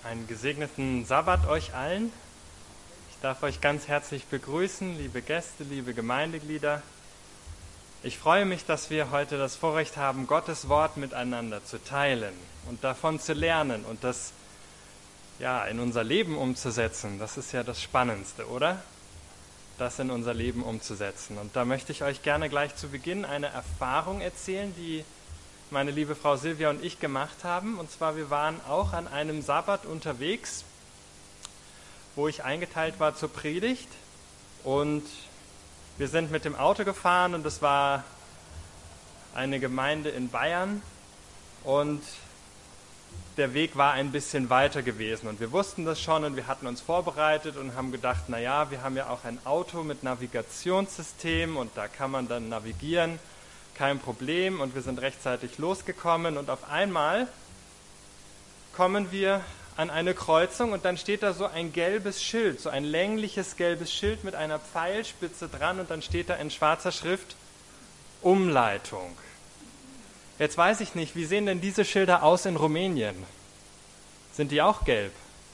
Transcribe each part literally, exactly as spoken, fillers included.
Einen gesegneten Sabbat euch allen. Ich darf euch ganz herzlich begrüßen, liebe Gäste, liebe Gemeindeglieder. Ich freue mich, dass wir heute das Vorrecht haben, Gottes Wort miteinander zu teilen und davon zu lernen und das ja, in unser Leben umzusetzen. Das ist ja das Spannendste, oder? Das in unser Leben umzusetzen. Und da möchte ich euch gerne gleich zu Beginn eine Erfahrung erzählen, die meine liebe Frau Silvia und ich gemacht haben. Und zwar, wir waren auch an einem Sabbat unterwegs, wo ich eingeteilt war zur Predigt. Und wir sind mit dem Auto gefahren und es war eine Gemeinde in Bayern. Und der Weg war ein bisschen weiter gewesen. Und wir wussten das schon und wir hatten uns vorbereitet und haben gedacht, naja, wir haben ja auch ein Auto mit Navigationssystem und da kann man dann navigieren. Kein Problem, und wir sind rechtzeitig losgekommen und auf einmal kommen wir an eine Kreuzung und dann steht da so ein gelbes Schild, so ein längliches gelbes Schild mit einer Pfeilspitze dran und dann steht da in schwarzer Schrift Umleitung. Jetzt weiß ich nicht, wie sehen denn diese Schilder aus in Rumänien? Sind die auch gelb?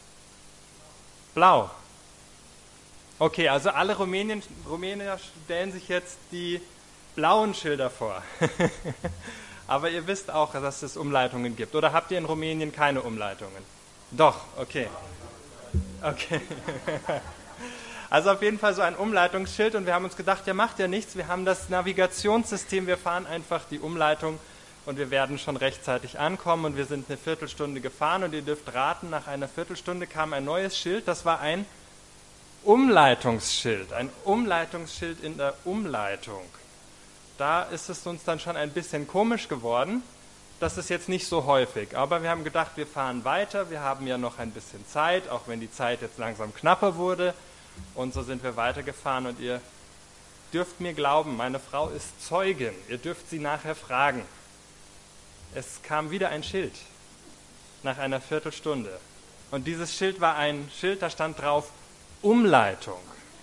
Blau? Okay, also alle Rumänien, Rumänier stellen sich jetzt die blauen Schilder vor. Aber ihr wisst auch, dass es Umleitungen gibt. Oder habt ihr in Rumänien keine Umleitungen? Doch, okay. Okay. Also auf jeden Fall so ein Umleitungsschild und wir haben uns gedacht, ja, macht ja nichts. Wir haben das Navigationssystem, wir fahren einfach die Umleitung und wir werden schon rechtzeitig ankommen und wir sind eine Viertelstunde gefahren und ihr dürft raten, nach einer Viertelstunde kam ein neues Schild, das war ein Umleitungsschild, ein Umleitungsschild in der Umleitung. Da ist es uns dann schon ein bisschen komisch geworden. Das ist jetzt nicht so häufig, aber wir haben gedacht, wir fahren weiter, wir haben ja noch ein bisschen Zeit, auch wenn die Zeit jetzt langsam knapper wurde. Und so sind wir weitergefahren und ihr dürft mir glauben, meine Frau ist Zeugin, ihr dürft sie nachher fragen. Es kam wieder ein Schild nach einer Viertelstunde. Und dieses Schild war ein Schild, da stand drauf Umleitung.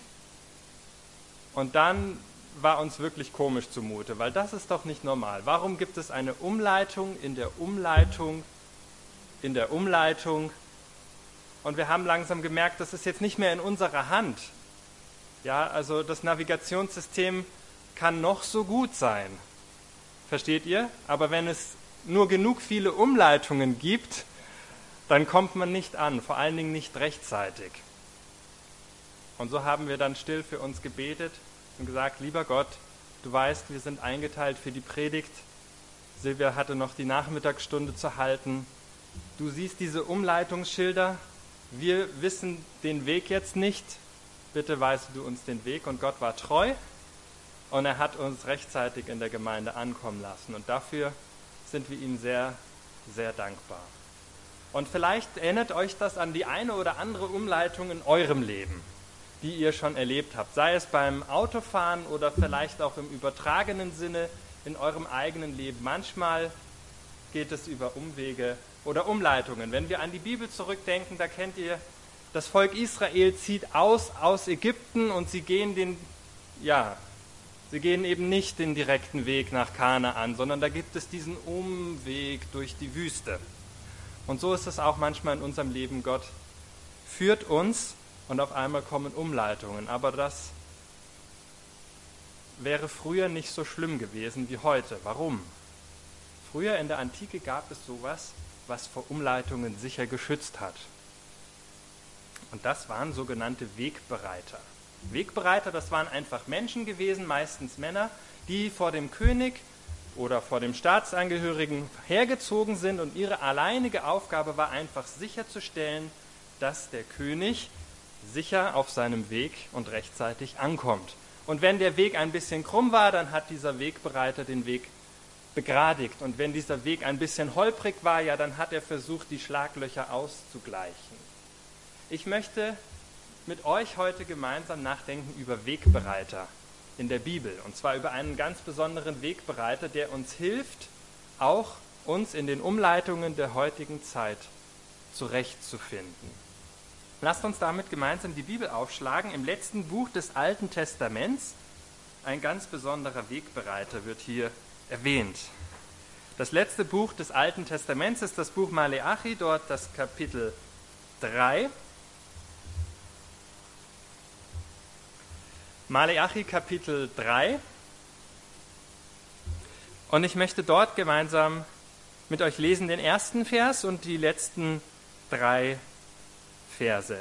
Und dann war uns wirklich komisch zumute, weil das ist doch nicht normal. Warum gibt es eine Umleitung in der Umleitung, in der Umleitung? Und wir haben langsam gemerkt, das ist jetzt nicht mehr in unserer Hand. Ja, also das Navigationssystem kann noch so gut sein. Versteht ihr? Aber wenn es nur genug viele Umleitungen gibt, dann kommt man nicht an, vor allen Dingen nicht rechtzeitig. Und so haben wir dann still für uns gebetet und gesagt, lieber Gott, du weißt, wir sind eingeteilt für die Predigt. Silvia hatte noch die Nachmittagsstunde zu halten. Du siehst diese Umleitungsschilder. Wir wissen den Weg jetzt nicht. Bitte weist du uns den Weg. Und Gott war treu und er hat uns rechtzeitig in der Gemeinde ankommen lassen. Und dafür sind wir ihm sehr, sehr dankbar. Und vielleicht erinnert euch das an die eine oder andere Umleitung in eurem Leben, die ihr schon erlebt habt, sei es beim Autofahren oder vielleicht auch im übertragenen Sinne in eurem eigenen Leben. Manchmal geht es über Umwege oder Umleitungen. Wenn wir an die Bibel zurückdenken, da kennt ihr, das Volk Israel zieht aus aus Ägypten und sie gehen den, ja, sie gehen eben nicht den direkten Weg nach Kanaan, sondern da gibt es diesen Umweg durch die Wüste. Und so ist es auch manchmal in unserem Leben. Gott führt uns und auf einmal kommen Umleitungen. Aber das wäre früher nicht so schlimm gewesen wie heute. Warum? Früher in der Antike gab es sowas, was vor Umleitungen sicher geschützt hat. Und das waren sogenannte Wegbereiter. Wegbereiter, das waren einfach Menschen gewesen, meistens Männer, die vor dem König oder vor dem Staatsangehörigen hergezogen sind und ihre alleinige Aufgabe war einfach sicherzustellen, dass der König sicher auf seinem Weg und rechtzeitig ankommt. Und wenn der Weg ein bisschen krumm war, dann hat dieser Wegbereiter den Weg begradigt. Und wenn dieser Weg ein bisschen holprig war, ja, dann hat er versucht, die Schlaglöcher auszugleichen. Ich möchte mit euch heute gemeinsam nachdenken über Wegbereiter in der Bibel. Und zwar über einen ganz besonderen Wegbereiter, der uns hilft, auch uns in den Umleitungen der heutigen Zeit zurechtzufinden. Lasst uns damit gemeinsam die Bibel aufschlagen. Im letzten Buch des Alten Testaments, ein ganz besonderer Wegbereiter wird hier erwähnt. Das letzte Buch des Alten Testaments ist das Buch Maleachi, dort das Kapitel drei. Maleachi Kapitel drei. Und ich möchte dort gemeinsam mit euch lesen den ersten Vers und die letzten drei Verse.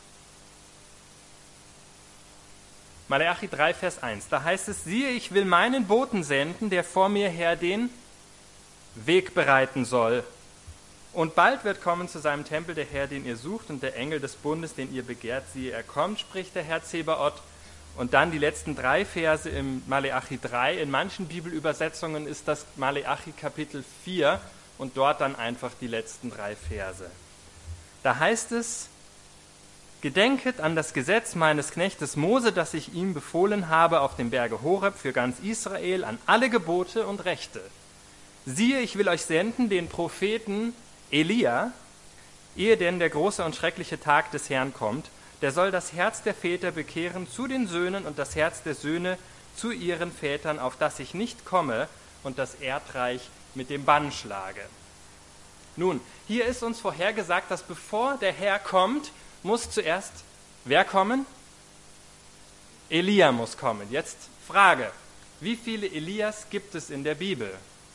Maleachi drei, Vers eins. Da heißt es, siehe, ich will meinen Boten senden, der vor mir her den Weg bereiten soll. Und bald wird kommen zu seinem Tempel der Herr, den ihr sucht, und der Engel des Bundes, den ihr begehrt, siehe, er kommt, spricht der Herr Zebaoth. Und dann die letzten drei Verse im Maleachi drei. In manchen Bibelübersetzungen ist das Maleachi Kapitel vier und dort dann einfach die letzten drei Verse. Da heißt es, gedenket an das Gesetz meines Knechtes Mose, das ich ihm befohlen habe auf dem Berge Horeb für ganz Israel, an alle Gebote und Rechte. Siehe, ich will euch senden den Propheten Elia, ehe denn der große und schreckliche Tag des Herrn kommt. Der soll das Herz der Väter bekehren zu den Söhnen und das Herz der Söhne zu ihren Vätern, auf das ich nicht komme und das Erdreich mit dem Bann schlage. Nun, hier ist uns vorhergesagt, dass bevor der Herr kommt, muss zuerst wer kommen? Elia muss kommen. Jetzt Frage, wie viele Elias gibt es in der Bibel?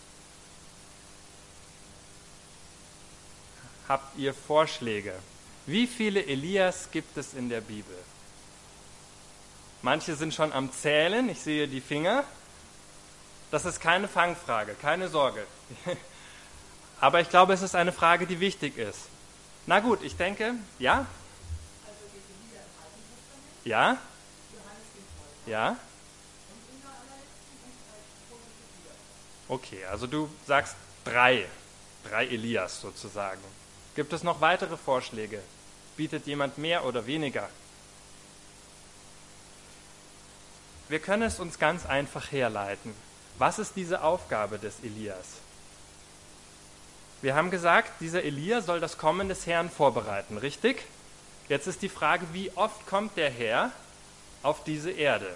Habt ihr Vorschläge? Wie viele Elias gibt es in der Bibel? Manche sind schon am Zählen, ich sehe die Finger. Das ist keine Fangfrage, keine Sorge. Aber ich glaube, es ist eine Frage, die wichtig ist. Na gut, ich denke, ja? Ja? Ja? Okay, also du sagst drei, drei Elias sozusagen. Gibt es noch weitere Vorschläge? Bietet jemand mehr oder weniger? Wir können es uns ganz einfach herleiten. Was ist diese Aufgabe des Elias? Wir haben gesagt, dieser Elia soll das Kommen des Herrn vorbereiten, richtig? Jetzt ist die Frage, wie oft kommt der Herr auf diese Erde?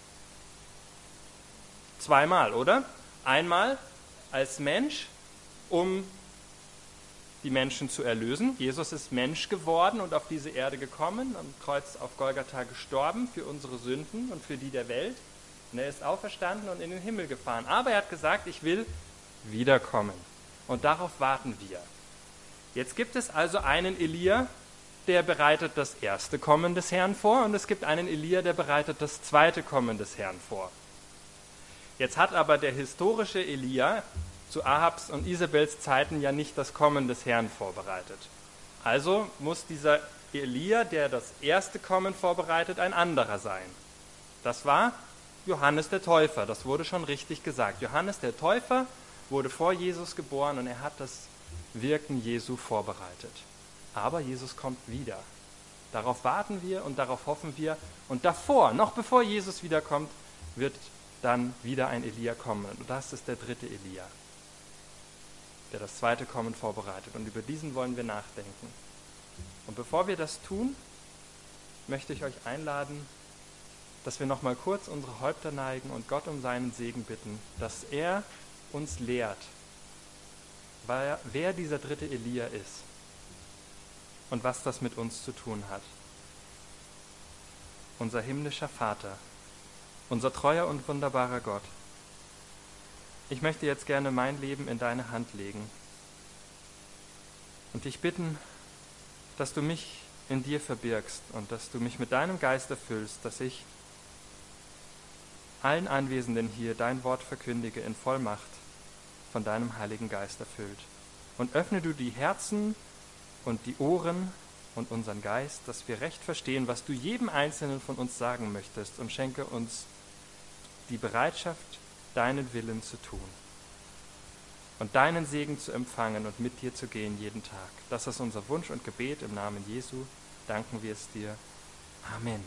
Zweimal, oder? Einmal als Mensch, um die Menschen zu erlösen. Jesus ist Mensch geworden und auf diese Erde gekommen, am Kreuz auf Golgatha gestorben für unsere Sünden und für die der Welt. Und er ist auferstanden und in den Himmel gefahren. Aber er hat gesagt, ich will wiederkommen. Und darauf warten wir. Jetzt gibt es also einen Elia, der bereitet das erste Kommen des Herrn vor, und es gibt einen Elia, der bereitet das zweite Kommen des Herrn vor. Jetzt hat aber der historische Elia zu Ahabs und Isabels Zeiten ja nicht das Kommen des Herrn vorbereitet. Also muss dieser Elia, der das erste Kommen vorbereitet, ein anderer sein. Das war Johannes der Täufer, das wurde schon richtig gesagt. Johannes der Täufer wurde vor Jesus geboren und er hat das Wirken Jesu vorbereitet. Aber Jesus kommt wieder. Darauf warten wir und darauf hoffen wir. Und davor, noch bevor Jesus wiederkommt, wird dann wieder ein Elia kommen. Und das ist der dritte Elia, der das zweite Kommen vorbereitet. Und über diesen wollen wir nachdenken. Und bevor wir das tun, möchte ich euch einladen, dass wir noch mal kurz unsere Häupter neigen und Gott um seinen Segen bitten, dass er uns lehrt, wer, wer dieser dritte Elia ist und was das mit uns zu tun hat. Unser himmlischer Vater, unser treuer und wunderbarer Gott, ich möchte jetzt gerne mein Leben in deine Hand legen und dich bitten, dass du mich in dir verbirgst und dass du mich mit deinem Geist erfüllst, dass ich allen Anwesenden hier dein Wort verkündige in Vollmacht von deinem Heiligen Geist erfüllt. Und öffne du die Herzen und die Ohren und unseren Geist, dass wir recht verstehen, was du jedem Einzelnen von uns sagen möchtest, und schenke uns die Bereitschaft, deinen Willen zu tun und deinen Segen zu empfangen und mit dir zu gehen jeden Tag. Das ist unser Wunsch und Gebet im Namen Jesu. Danken wir es dir. Amen.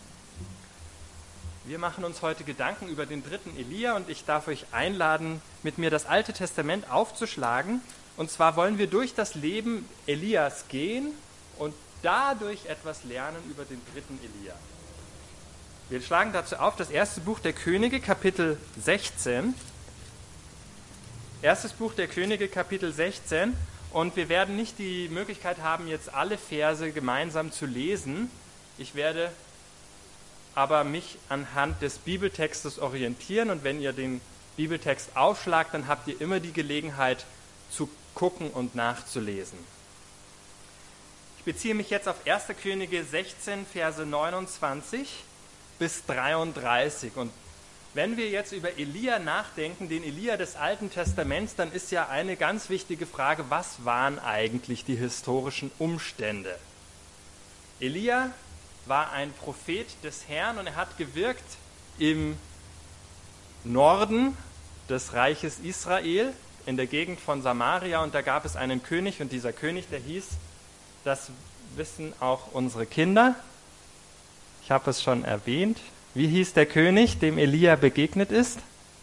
Wir machen uns heute Gedanken über den dritten Elia und ich darf euch einladen, mit mir das Alte Testament aufzuschlagen. Und zwar wollen wir durch das Leben Elias gehen und dadurch etwas lernen über den dritten Elia. Wir schlagen dazu auf das erste Buch der Könige, Kapitel sechzehn. Erstes Buch der Könige, Kapitel sechzehn. Und wir werden nicht die Möglichkeit haben, jetzt alle Verse gemeinsam zu lesen. Ich werde aber mich anhand des Bibeltextes orientieren, und wenn ihr den Bibeltext aufschlagt, dann habt ihr immer die Gelegenheit zu gucken und nachzulesen. Ich beziehe mich jetzt auf erster Könige sechzehn, Verse neunundzwanzig bis dreiunddreißig. Und wenn wir jetzt über Elia nachdenken, den Elia des Alten Testaments, dann ist ja eine ganz wichtige Frage, was waren eigentlich die historischen Umstände? Elia war ein Prophet des Herrn und er hat gewirkt im Norden des Reiches Israel, in der Gegend von Samaria, und da gab es einen König, und dieser König, der hieß, das wissen auch unsere Kinder, ich habe es schon erwähnt, wie hieß der König, dem Elia begegnet ist?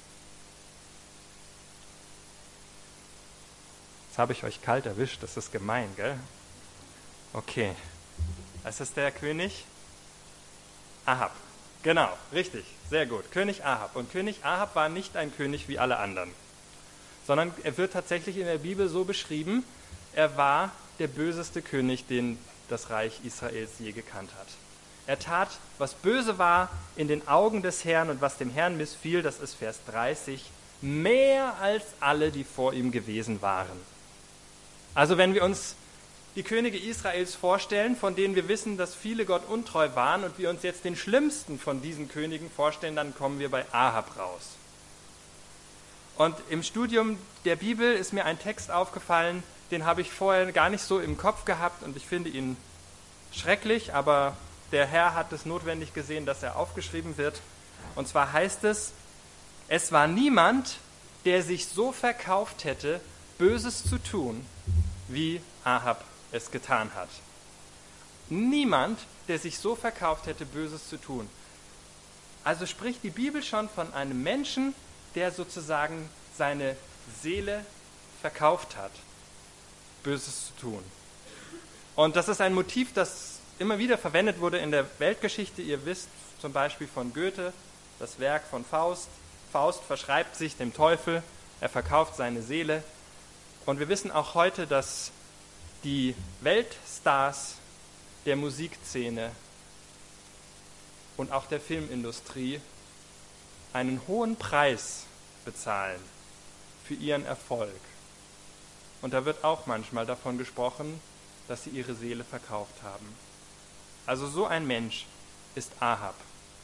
Jetzt habe ich euch kalt erwischt, das ist gemein, gell? Okay, es ist der König Ahab. Genau, richtig, sehr gut. König Ahab. Und König Ahab war nicht ein König wie alle anderen, sondern er wird tatsächlich in der Bibel so beschrieben, er war der böseste König, den das Reich Israels je gekannt hat. Er tat, was böse war in den Augen des Herrn und was dem Herrn missfiel, das ist Vers dreißig, mehr als alle, die vor ihm gewesen waren. Also wenn wir uns die Könige Israels vorstellen, von denen wir wissen, dass viele Gott untreu waren, und wir uns jetzt den schlimmsten von diesen Königen vorstellen, dann kommen wir bei Ahab raus. Und im Studium der Bibel ist mir ein Text aufgefallen, den habe ich vorher gar nicht so im Kopf gehabt, und ich finde ihn schrecklich, aber der Herr hat es notwendig gesehen, dass er aufgeschrieben wird. Und zwar heißt es, es war niemand, der sich so verkauft hätte, Böses zu tun, wie Ahab es getan hat. Niemand, der sich so verkauft hätte, Böses zu tun. Also spricht die Bibel schon von einem Menschen, der sozusagen seine Seele verkauft hat, Böses zu tun. Und das ist ein Motiv, das immer wieder verwendet wurde in der Weltgeschichte. Ihr wisst zum Beispiel von Goethe, das Werk von Faust. Faust verschreibt sich dem Teufel, er verkauft seine Seele. Und wir wissen auch heute, dass die Weltstars der Musikszene und auch der Filmindustrie einen hohen Preis bezahlen für ihren Erfolg. Und da wird auch manchmal davon gesprochen, dass sie ihre Seele verkauft haben. Also so ein Mensch ist Ahab.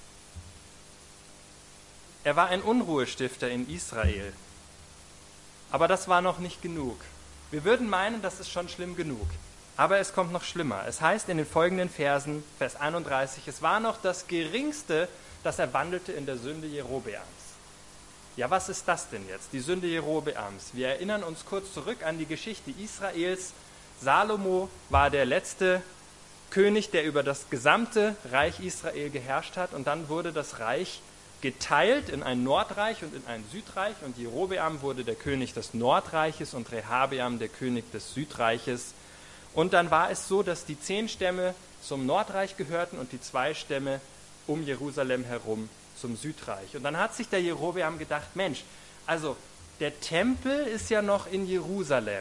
Er war ein Unruhestifter in Israel. Aber das war noch nicht genug. Wir würden meinen, das ist schon schlimm genug. Aber es kommt noch schlimmer. Es heißt in den folgenden Versen, Vers einunddreißig, es war noch das Geringste, dass er wandelte in der Sünde Jerobeams. Ja, was ist das denn jetzt, die Sünde Jerobeams? Wir erinnern uns kurz zurück an die Geschichte Israels. Salomo war der letzte König, der über das gesamte Reich Israel geherrscht hat. Und dann wurde das Reich geteilt in ein Nordreich und in ein Südreich. Und Jerobeam wurde der König des Nordreiches und Rehabeam der König des Südreiches. Und dann war es so, dass die zehn Stämme zum Nordreich gehörten und die zwei Stämme um Jerusalem herum zum Südreich. Und dann hat sich der Jerobeam gedacht, Mensch, also der Tempel ist ja noch in Jerusalem.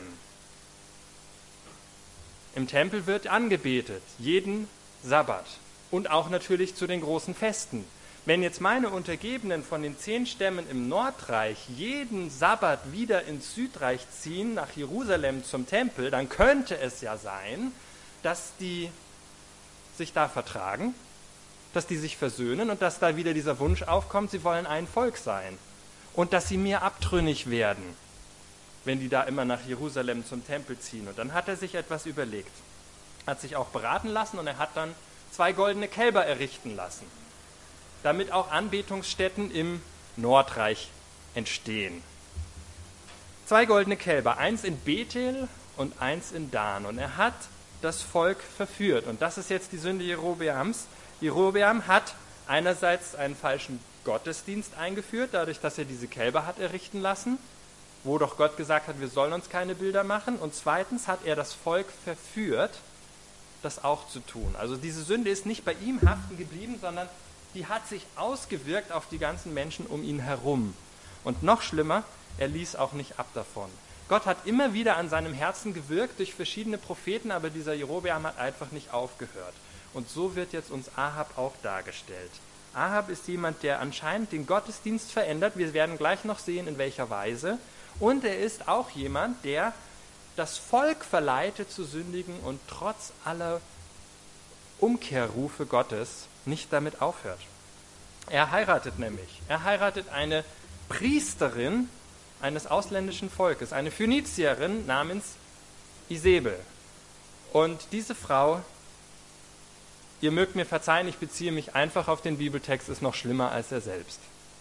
Im Tempel wird angebetet, jeden Sabbat und auch natürlich zu den großen Festen. Wenn jetzt meine Untergebenen von den zehn Stämmen im Nordreich jeden Sabbat wieder ins Südreich ziehen, nach Jerusalem zum Tempel, dann könnte es ja sein, dass die sich da vertragen, dass die sich versöhnen und dass da wieder dieser Wunsch aufkommt, sie wollen ein Volk sein und dass sie mir abtrünnig werden, wenn die da immer nach Jerusalem zum Tempel ziehen. Und dann hat er sich etwas überlegt, hat sich auch beraten lassen und er hat dann zwei goldene Kälber errichten lassen, damit auch Anbetungsstätten im Nordreich entstehen. Zwei goldene Kälber, eins in Bethel und eins in Dan. Und er hat das Volk verführt. Und das ist jetzt die Sünde Jerobeams. Jerobeam hat einerseits einen falschen Gottesdienst eingeführt, dadurch, dass er diese Kälber hat errichten lassen, wo doch Gott gesagt hat, wir sollen uns keine Bilder machen. Und zweitens hat er das Volk verführt, das auch zu tun. Also diese Sünde ist nicht bei ihm haften geblieben, sondern die hat sich ausgewirkt auf die ganzen Menschen um ihn herum. Und noch schlimmer, er ließ auch nicht ab davon. Gott hat immer wieder an seinem Herzen gewirkt durch verschiedene Propheten, aber dieser Jerobeam hat einfach nicht aufgehört. Und so wird jetzt uns Ahab auch dargestellt. Ahab ist jemand, der anscheinend den Gottesdienst verändert. Wir werden gleich noch sehen, in welcher Weise. Und er ist auch jemand, der das Volk verleitet zu sündigen und trotz aller Umkehrrufe Gottes nicht damit aufhört. Er heiratet nämlich. Er heiratet eine Priesterin eines ausländischen Volkes, eine Phönizierin namens Isebel. Und diese Frau, ihr mögt mir verzeihen, ich beziehe mich einfach auf den Bibeltext, ist noch schlimmer als er selbst.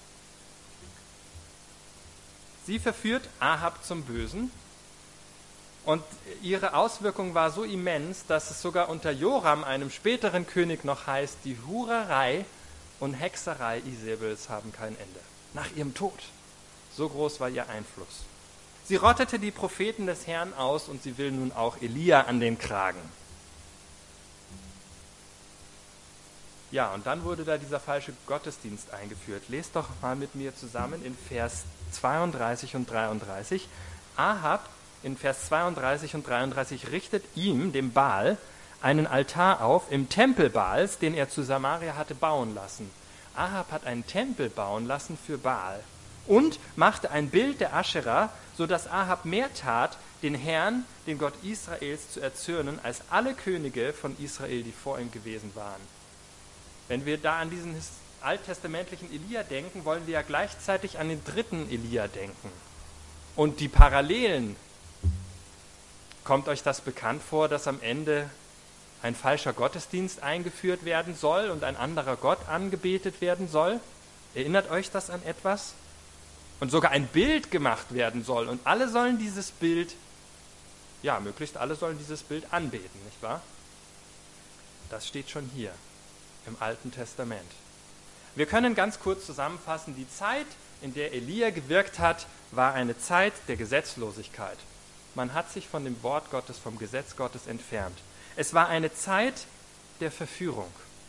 Sie verführt Ahab zum Bösen und ihre Auswirkung war so immens, dass es sogar unter Joram, einem späteren König, noch heißt, die Hurerei und Hexerei Isebels haben kein Ende. Nach ihrem Tod. So groß war ihr Einfluss. Sie rottete die Propheten des Herrn aus und sie will nun auch Elia an den Kragen. Ja, und dann wurde da dieser falsche Gottesdienst eingeführt. Lest doch mal mit mir zusammen in Vers zweiunddreißig und dreiunddreißig. Ahab in Vers zweiunddreißig und dreiunddreißig richtet ihm, dem Baal, einen Altar auf im Tempel Baals, den er zu Samaria hatte bauen lassen. Ahab hat einen Tempel bauen lassen für Baal und machte ein Bild der Aschera, sodass Ahab mehr tat, den Herrn, den Gott Israels, zu erzürnen, als alle Könige von Israel, die vor ihm gewesen waren. Wenn wir da an diesen alttestamentlichen Elia denken, wollen wir ja gleichzeitig an den dritten Elia denken. Und die Parallelen, kommt euch das bekannt vor, dass am Ende ein falscher Gottesdienst eingeführt werden soll und ein anderer Gott angebetet werden soll? Erinnert euch das an etwas? Und sogar ein Bild gemacht werden soll und alle sollen dieses Bild, ja, möglichst alle sollen dieses Bild anbeten, nicht wahr? Das steht schon hier im Alten Testament. Wir können ganz kurz zusammenfassen, die Zeit, in der Elia gewirkt hat, war eine Zeit der Gesetzlosigkeit. Man hat sich von dem Wort Gottes, vom Gesetz Gottes entfernt. Es war eine Zeit der Verführung.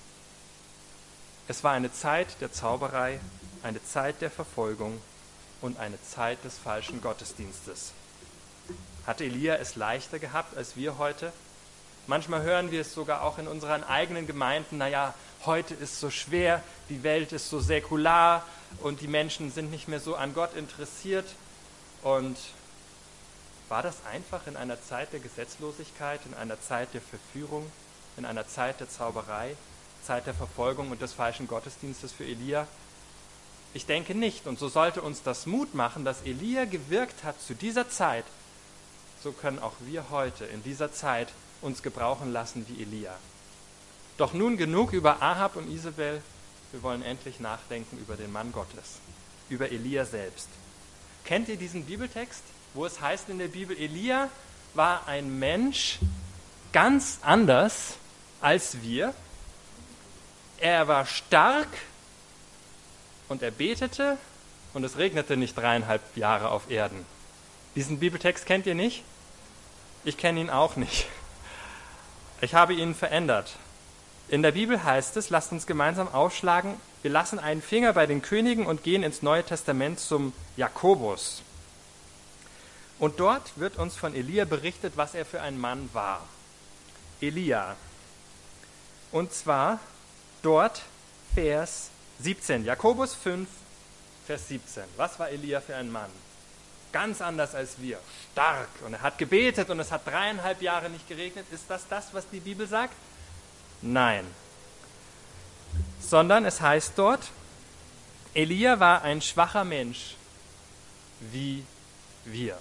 Es war eine Zeit der Zauberei, eine Zeit der Verfolgung und eine Zeit des falschen Gottesdienstes. Hat Elia es leichter gehabt als wir heute? Manchmal hören wir es sogar auch in unseren eigenen Gemeinden, naja, heute ist so schwer, die Welt ist so säkular und die Menschen sind nicht mehr so an Gott interessiert. Und war das einfach in einer Zeit der Gesetzlosigkeit, in einer Zeit der Verführung, in einer Zeit der Zauberei, Zeit der Verfolgung und des falschen Gottesdienstes für Elia? Ich denke nicht. Und so sollte uns das Mut machen, dass Elia gewirkt hat zu dieser Zeit. So können auch wir heute in dieser Zeit uns gebrauchen lassen wie Elia. Doch nun genug über Ahab und Isabel. Wir wollen endlich nachdenken über den Mann Gottes, über Elia selbst. Kennt ihr diesen Bibeltext, wo es heißt in der Bibel, Elia war ein Mensch ganz anders als wir. Er war stark und er betete und es regnete nicht dreieinhalb Jahre auf Erden. Diesen Bibeltext kennt ihr nicht? Ich kenne ihn auch nicht. Ich habe ihn verändert. In der Bibel heißt es, lasst uns gemeinsam aufschlagen, wir lassen einen Finger bei den Königen und gehen ins Neue Testament zum Jakobus. Und dort wird uns von Elia berichtet, was er für ein Mann war. Elia. Und zwar dort Vers siebzehn. Jakobus fünf, Vers siebzehn. Was war Elia für ein Mann? Ganz anders als wir. Stark. Und er hat gebetet und es hat dreieinhalb Jahre nicht geregnet. Ist das das, was die Bibel sagt? Nein. Sondern es heißt dort, Elia war ein schwacher Mensch, wie wir.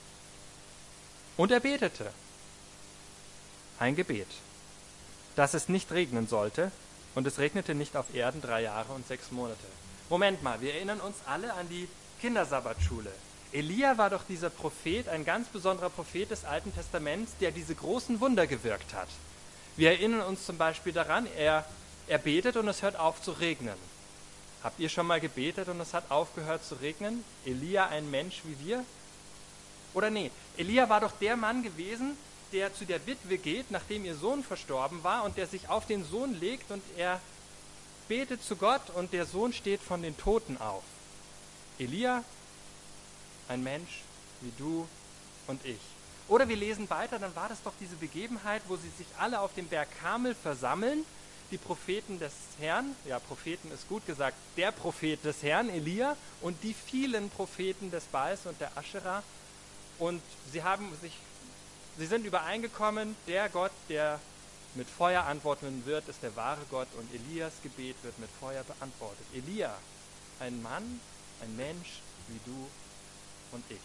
Und er betete ein Gebet, dass es nicht regnen sollte, und es regnete nicht auf Erden drei Jahre und sechs Monate. Moment mal, wir erinnern uns alle an die Kindersabbatschule. Elia war doch dieser Prophet, ein ganz besonderer Prophet des Alten Testaments, der diese großen Wunder gewirkt hat. Wir erinnern uns zum Beispiel daran, er, er betet und es hört auf zu regnen. Habt ihr schon mal gebetet und es hat aufgehört zu regnen? Elia ein Mensch wie wir? Oder nee, Elia war doch der Mann gewesen, der zu der Witwe geht, nachdem ihr Sohn verstorben war und der sich auf den Sohn legt und er betet zu Gott und der Sohn steht von den Toten auf. Elia, ein Mensch wie du und ich. Oder wir lesen weiter, dann war das doch diese Begebenheit, wo sie sich alle auf dem Berg Karmel versammeln, die Propheten des Herrn, ja, Propheten ist gut gesagt, der Prophet des Herrn, Elia, und die vielen Propheten des Baals und der Aschera. Und sie haben sich, sie sind übereingekommen, der Gott, der mit Feuer antworten wird, ist der wahre Gott, und Elias Gebet wird mit Feuer beantwortet. Elia, ein Mann, ein Mensch wie du und ich.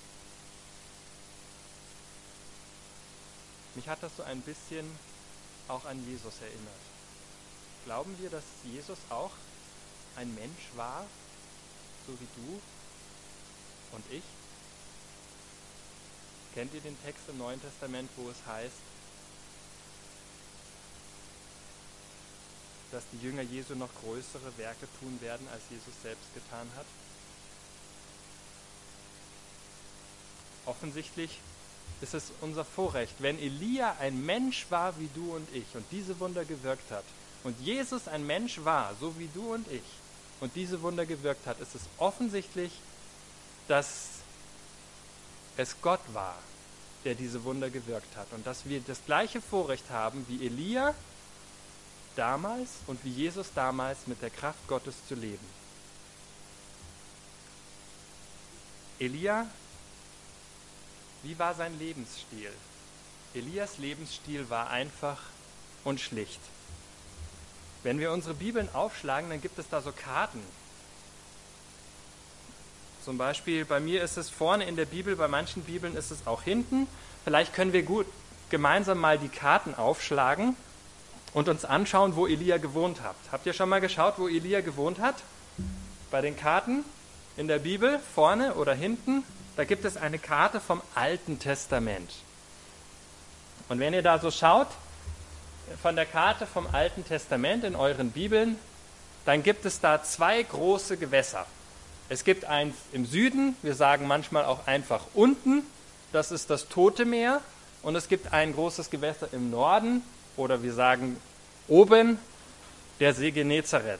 Mich hat das so ein bisschen auch an Jesus erinnert. Glauben wir, dass Jesus auch ein Mensch war, so wie du und ich? Kennt ihr den Text im Neuen Testament, wo es heißt, dass die Jünger Jesu noch größere Werke tun werden, als Jesus selbst getan hat? Offensichtlich ist es unser Vorrecht, wenn Elia ein Mensch war wie du und ich und diese Wunder gewirkt hat und Jesus ein Mensch war, so wie du und ich, und diese Wunder gewirkt hat, ist es offensichtlich, dass es Gott war, der diese Wunder gewirkt hat und dass wir das gleiche Vorrecht haben wie Elia damals und wie Jesus damals mit der Kraft Gottes zu leben. Elia, wie war sein Lebensstil? Elias Lebensstil war einfach und schlicht. Wenn wir unsere Bibeln aufschlagen, dann gibt es da so Karten. Zum Beispiel bei mir ist es vorne in der Bibel, bei manchen Bibeln ist es auch hinten. Vielleicht können wir gut gemeinsam mal die Karten aufschlagen und uns anschauen, wo Elia gewohnt hat. Habt ihr schon mal geschaut, wo Elia gewohnt hat? Bei den Karten in der Bibel, vorne oder hinten, da gibt es eine Karte vom Alten Testament. Und wenn ihr da so schaut, von der Karte vom Alten Testament in euren Bibeln, dann gibt es da zwei große Gewässer. Es gibt eins im Süden, wir sagen manchmal auch einfach unten, das ist das Tote Meer. Und es gibt ein großes Gewässer im Norden, oder wir sagen oben, der See Genezareth.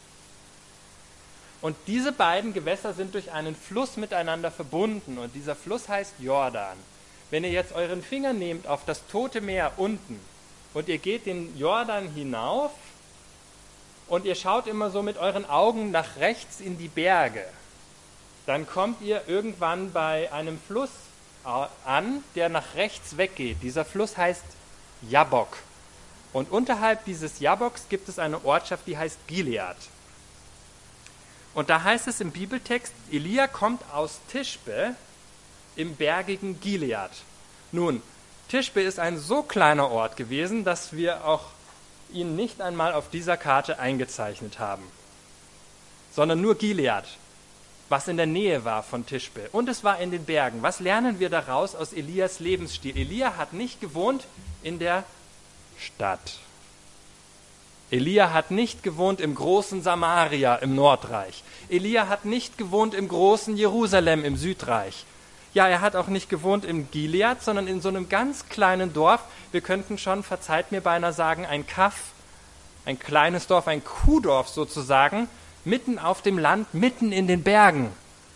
Und diese beiden Gewässer sind durch einen Fluss miteinander verbunden und dieser Fluss heißt Jordan. Wenn ihr jetzt euren Finger nehmt auf das Tote Meer unten und ihr geht den Jordan hinauf und ihr schaut immer so mit euren Augen nach rechts in die Berge, dann kommt ihr irgendwann bei einem Fluss an, der nach rechts weggeht. Dieser Fluss heißt Jabbok. Und unterhalb dieses Jabboks gibt es eine Ortschaft, die heißt Gilead. Und da heißt es im Bibeltext, Elia kommt aus Tischbe im bergigen Gilead. Nun, Tischbe ist ein so kleiner Ort gewesen, dass wir auch ihn nicht einmal auf dieser Karte eingezeichnet haben, sondern nur Gilead, was in der Nähe war von Tischbe. Und es war in den Bergen. Was lernen wir daraus aus Elias Lebensstil? Elia hat nicht gewohnt in der Stadt. Elia hat nicht gewohnt im großen Samaria im Nordreich. Elia hat nicht gewohnt im großen Jerusalem im Südreich. Ja, er hat auch nicht gewohnt im Gilead, sondern in so einem ganz kleinen Dorf. Wir könnten schon, verzeiht mir beinahe sagen, ein Kaff, ein kleines Dorf, ein Kuhdorf sozusagen, mitten auf dem Land, mitten in den Bergen.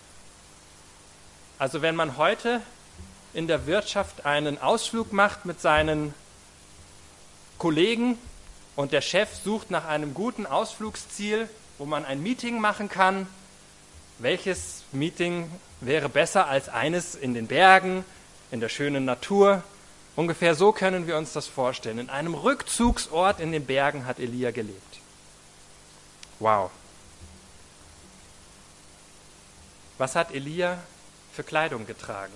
Also wenn man heute in der Wirtschaft einen Ausflug macht mit seinen Kollegen und der Chef sucht nach einem guten Ausflugsziel, wo man ein Meeting machen kann, welches Meeting wäre besser als eines in den Bergen, in der schönen Natur? Ungefähr so können wir uns das vorstellen. In einem Rückzugsort in den Bergen hat Elia gelebt. Wow. Was hat Elia für Kleidung getragen?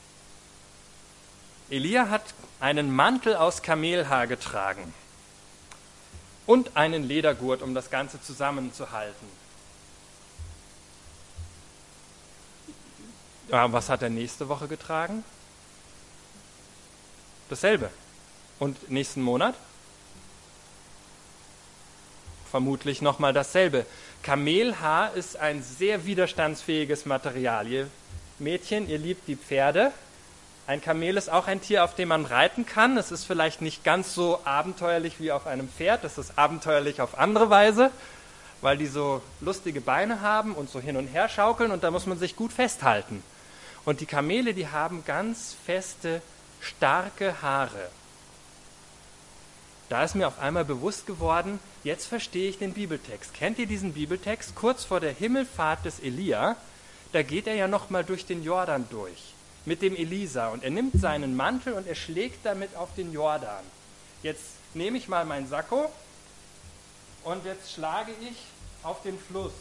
Elia hat einen Mantel aus Kamelhaar getragen und einen Ledergurt, um das Ganze zusammenzuhalten. Ja, was hat er nächste Woche getragen? Dasselbe. Und nächsten Monat? Vermutlich nochmal dasselbe. Kamelhaar ist ein sehr widerstandsfähiges Material. Ihr Mädchen, ihr liebt die Pferde. Ein Kamel ist auch ein Tier, auf dem man reiten kann. Es ist vielleicht nicht ganz so abenteuerlich wie auf einem Pferd. Es ist abenteuerlich auf andere Weise, weil die so lustige Beine haben und so hin und her schaukeln und da muss man sich gut festhalten. Und die Kamele, die haben ganz feste, starke Haare. Da ist mir auf einmal bewusst geworden, jetzt verstehe ich den Bibeltext. Kennt ihr diesen Bibeltext? Kurz vor der Himmelfahrt des Elia, da geht er ja nochmal durch den Jordan durch mit dem Elisa. Und er nimmt seinen Mantel und er schlägt damit auf den Jordan. Jetzt nehme ich mal mein Sakko und jetzt schlage ich auf den Fluss.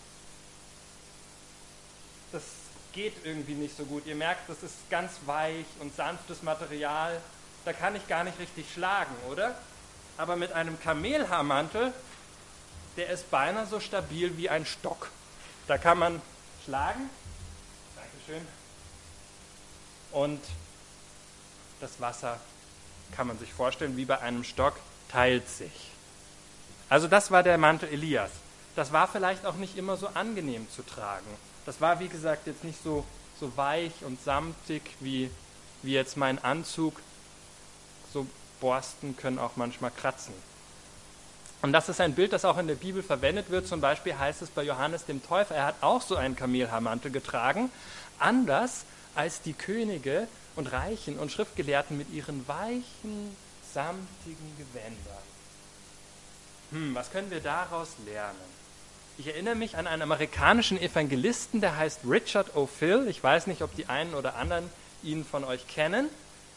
Das geht irgendwie nicht so gut. Ihr merkt, das ist ganz weich und sanftes Material. Da kann ich gar nicht richtig schlagen, oder? Aber mit einem Kamelhaarmantel, der ist beinahe so stabil wie ein Stock. Da kann man schlagen. Dankeschön. Und das Wasser, kann man sich vorstellen, wie bei einem Stock, teilt sich. Also das war der Mantel Elias. Das war vielleicht auch nicht immer so angenehm zu tragen. Das war, wie gesagt, jetzt nicht so, so weich und samtig wie, wie jetzt mein Anzug. So Borsten können auch manchmal kratzen. Und das ist ein Bild, das auch in der Bibel verwendet wird. Zum Beispiel heißt es bei Johannes dem Täufer, er hat auch so einen Kamelhaarmantel getragen, anders als die Könige und Reichen und Schriftgelehrten mit ihren weichen, samtigen Gewändern. Hm, was können wir daraus lernen? Ich erinnere mich an einen amerikanischen Evangelisten, der heißt Richard O'Phill. Ich weiß nicht, ob die einen oder anderen ihn von euch kennen.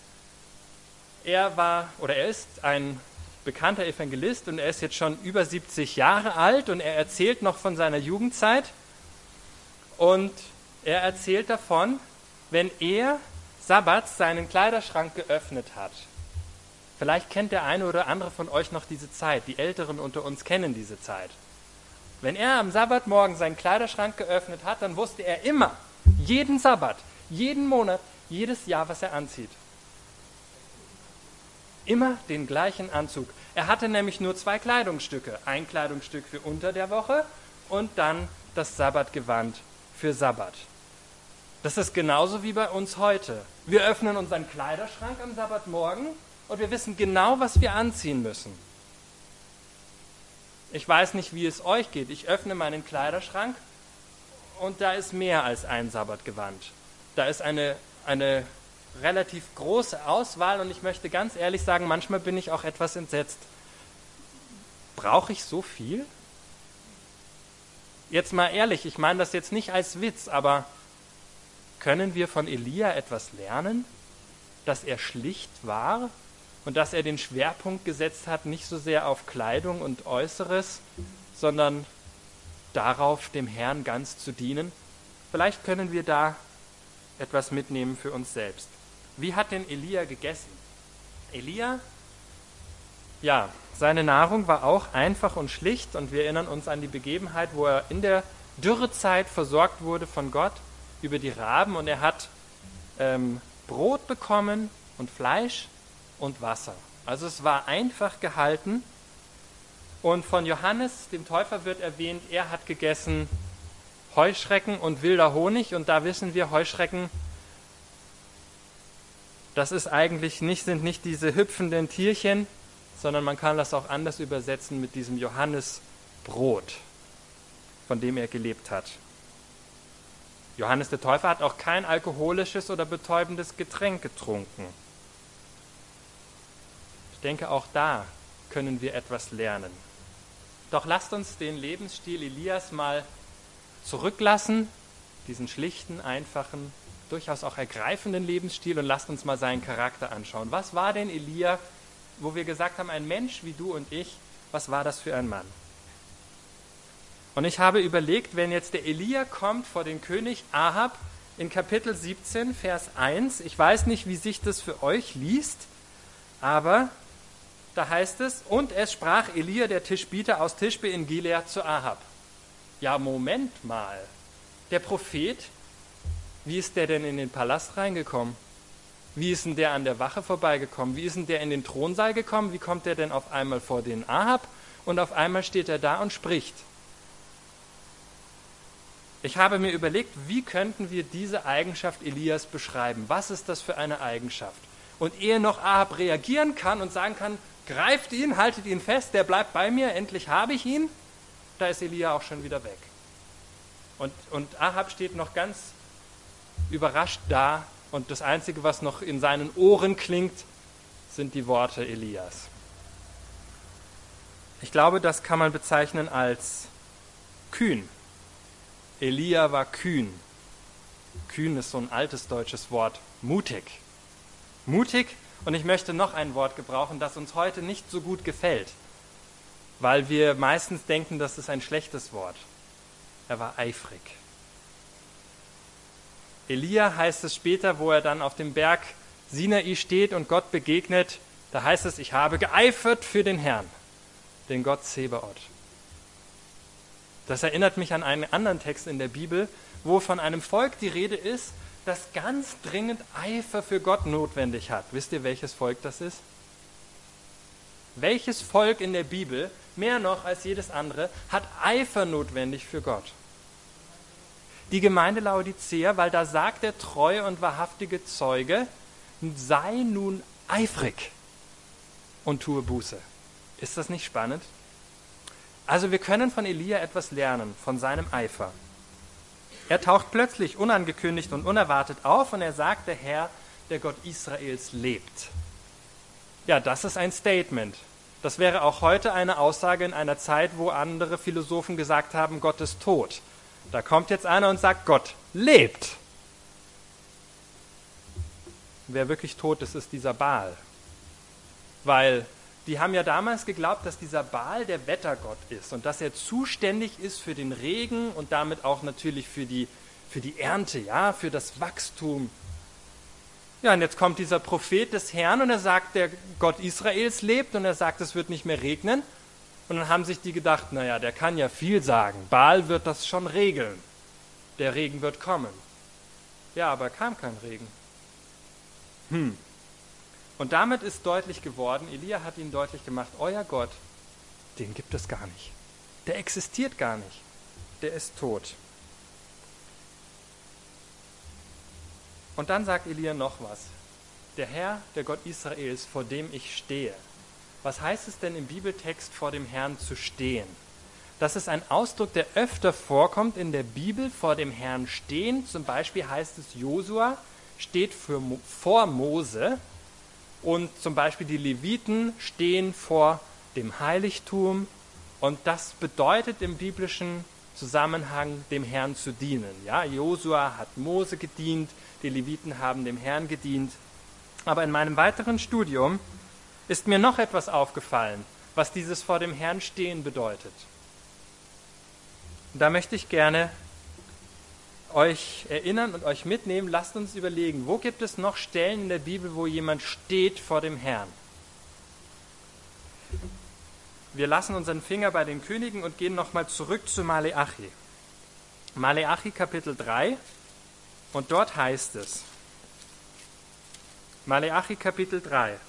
Er war oder er ist ein bekannter Evangelist und er ist jetzt schon über siebzig Jahre alt und er erzählt noch von seiner Jugendzeit und er erzählt davon, wenn er Sabbats seinen Kleiderschrank geöffnet hat. Vielleicht kennt der eine oder andere von euch noch diese Zeit, die Älteren unter uns kennen diese Zeit. Wenn er am Sabbatmorgen seinen Kleiderschrank geöffnet hat, dann wusste er immer, jeden Sabbat, jeden Monat, jedes Jahr, was er anzieht. Immer den gleichen Anzug. Er hatte nämlich nur zwei Kleidungsstücke. Ein Kleidungsstück für unter der Woche und dann das Sabbatgewand für Sabbat. Das ist genauso wie bei uns heute. Wir öffnen unseren Kleiderschrank am Sabbatmorgen und wir wissen genau, was wir anziehen müssen. Ich weiß nicht, wie es euch geht. Ich öffne meinen Kleiderschrank und da ist mehr als ein Sabbatgewand. Da ist eine, eine relativ große Auswahl und ich möchte ganz ehrlich sagen, manchmal bin ich auch etwas entsetzt. Brauche ich so viel? Jetzt mal ehrlich, ich meine das jetzt nicht als Witz, aber können wir von Elia etwas lernen, dass er schlicht war und dass er den Schwerpunkt gesetzt hat, nicht so sehr auf Kleidung und Äußeres, sondern darauf, dem Herrn ganz zu dienen? Vielleicht können wir da etwas mitnehmen für uns selbst. Wie hat denn Elia gegessen? Elia, ja, seine Nahrung war auch einfach und schlicht und wir erinnern uns an die Begebenheit, wo er in der Dürrezeit versorgt wurde von Gott über die Raben und er hat ähm, Brot bekommen und Fleisch und Wasser. Also es war einfach gehalten und von Johannes, dem Täufer, wird erwähnt, er hat gegessen Heuschrecken und wilder Honig und da wissen wir, Heuschrecken, das ist eigentlich nicht, sind nicht diese hüpfenden Tierchen, sondern man kann das auch anders übersetzen mit diesem Johannesbrot, von dem er gelebt hat. Johannes der Täufer hat auch kein alkoholisches oder betäubendes Getränk getrunken. Ich denke, auch da können wir etwas lernen. Doch lasst uns den Lebensstil Elias mal zurücklassen, diesen schlichten, einfachen, durchaus auch ergreifenden Lebensstil und lasst uns mal seinen Charakter anschauen. Was war denn Elia, wo wir gesagt haben, ein Mensch wie du und ich, was war das für ein Mann? Und ich habe überlegt, wenn jetzt der Elia kommt vor den König Ahab in Kapitel siebzehn, Vers eins, ich weiß nicht, wie sich das für euch liest, aber da heißt es, und es sprach Elia, der Tischbiter aus Tischbe in Gilead zu Ahab. Ja, Moment mal, der Prophet, wie ist der denn in den Palast reingekommen? Wie ist denn der an der Wache vorbeigekommen? Wie ist denn der in den Thronsaal gekommen? Wie kommt der denn auf einmal vor den Ahab? Und auf einmal steht er da und spricht. Ich habe mir überlegt, wie könnten wir diese Eigenschaft Elias beschreiben? Was ist das für eine Eigenschaft? Und ehe noch Ahab reagieren kann und sagen kann, greift ihn, haltet ihn fest, der bleibt bei mir, endlich habe ich ihn, da ist Elia auch schon wieder weg. Und, und Ahab steht noch ganz überrascht da und das Einzige, was noch in seinen Ohren klingt, sind die Worte Elias. Ich glaube, das kann man bezeichnen als kühn. Elia war kühn. Kühn ist so ein altes deutsches Wort. Mutig. Mutig, und ich möchte noch ein Wort gebrauchen, das uns heute nicht so gut gefällt, weil wir meistens denken, das ist ein schlechtes Wort. Er war eifrig. Elia heißt es später, wo er dann auf dem Berg Sinai steht und Gott begegnet, da heißt es, ich habe geeifert für den Herrn, den Gott Zebaoth. Das erinnert mich an einen anderen Text in der Bibel, wo von einem Volk die Rede ist, das ganz dringend Eifer für Gott notwendig hat. Wisst ihr, welches Volk das ist? Welches Volk in der Bibel, mehr noch als jedes andere, hat Eifer notwendig für Gott? Die Gemeinde Laodicea, weil da sagt der treue und wahrhaftige Zeuge, sei nun eifrig und tue Buße. Ist das nicht spannend? Also wir können von Elia etwas lernen, von seinem Eifer. Er taucht plötzlich unangekündigt und unerwartet auf und er sagt, der Herr, der Gott Israels, lebt. Ja, das ist ein Statement. Das wäre auch heute eine Aussage in einer Zeit, wo andere Philosophen gesagt haben, Gott ist tot. Da kommt jetzt einer und sagt, Gott lebt. Wer wirklich tot ist, ist dieser Baal. Weil die haben ja damals geglaubt, dass dieser Baal der Wettergott ist und dass er zuständig ist für den Regen und damit auch natürlich für die, für die Ernte, ja, für das Wachstum. Ja, und jetzt kommt dieser Prophet des Herrn und er sagt, der Gott Israels lebt und er sagt, es wird nicht mehr regnen. Und dann haben sich die gedacht, naja, der kann ja viel sagen. Baal wird das schon regeln. Der Regen wird kommen. Ja, aber kam kein Regen. Hm. Und damit ist deutlich geworden, Elia hat ihnen deutlich gemacht, euer Gott, den gibt es gar nicht. Der existiert gar nicht. Der ist tot. Und dann sagt Elia noch was. Der Herr, der Gott Israels, vor dem ich stehe. Was heißt es denn im Bibeltext, vor dem Herrn zu stehen? Das ist ein Ausdruck, der öfter vorkommt in der Bibel, vor dem Herrn stehen. Zum Beispiel heißt es, Josua steht für, vor Mose. Und zum Beispiel die Leviten stehen vor dem Heiligtum und das bedeutet im biblischen Zusammenhang, dem Herrn zu dienen. Ja, Josua hat Mose gedient, die Leviten haben dem Herrn gedient. Aber in meinem weiteren Studium ist mir noch etwas aufgefallen, was dieses vor dem Herrn stehen bedeutet. Und da möchte ich gerne euch erinnern und euch mitnehmen, lasst uns überlegen, wo gibt es noch Stellen in der Bibel, wo jemand steht vor dem Herrn? Wir lassen unseren Finger bei den Königen und gehen nochmal zurück zu Maleachi. Maleachi Kapitel drei und dort heißt es, Maleachi Kapitel drei,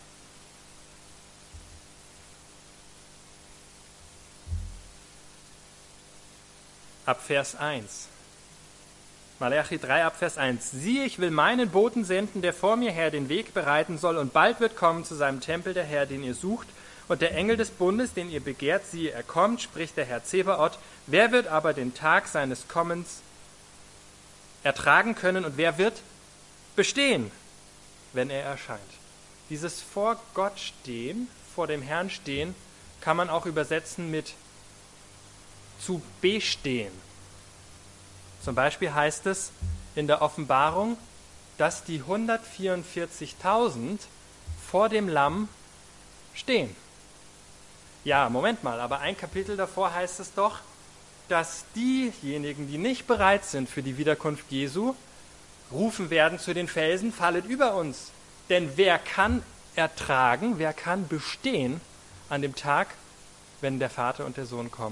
ab Vers eins. Maleachi drei ab Vers eins. Siehe, ich will meinen Boten senden, der vor mir her den Weg bereiten soll, und bald wird kommen zu seinem Tempel der Herr, den ihr sucht, und der Engel des Bundes, den ihr begehrt, siehe, er kommt, spricht der Herr Zebaoth. Wer wird aber den Tag seines Kommens ertragen können, und wer wird bestehen, wenn er erscheint? Dieses vor Gott stehen, vor dem Herrn stehen, kann man auch übersetzen mit zu bestehen. Zum Beispiel heißt es in der Offenbarung, dass die hundertvierundvierzigtausend vor dem Lamm stehen. Ja, Moment mal, aber ein Kapitel davor heißt es doch, dass diejenigen, die nicht bereit sind für die Wiederkunft Jesu, rufen werden zu den Felsen, fallet über uns. Denn wer kann ertragen, wer kann bestehen an dem Tag, wenn der Vater und der Sohn kommen?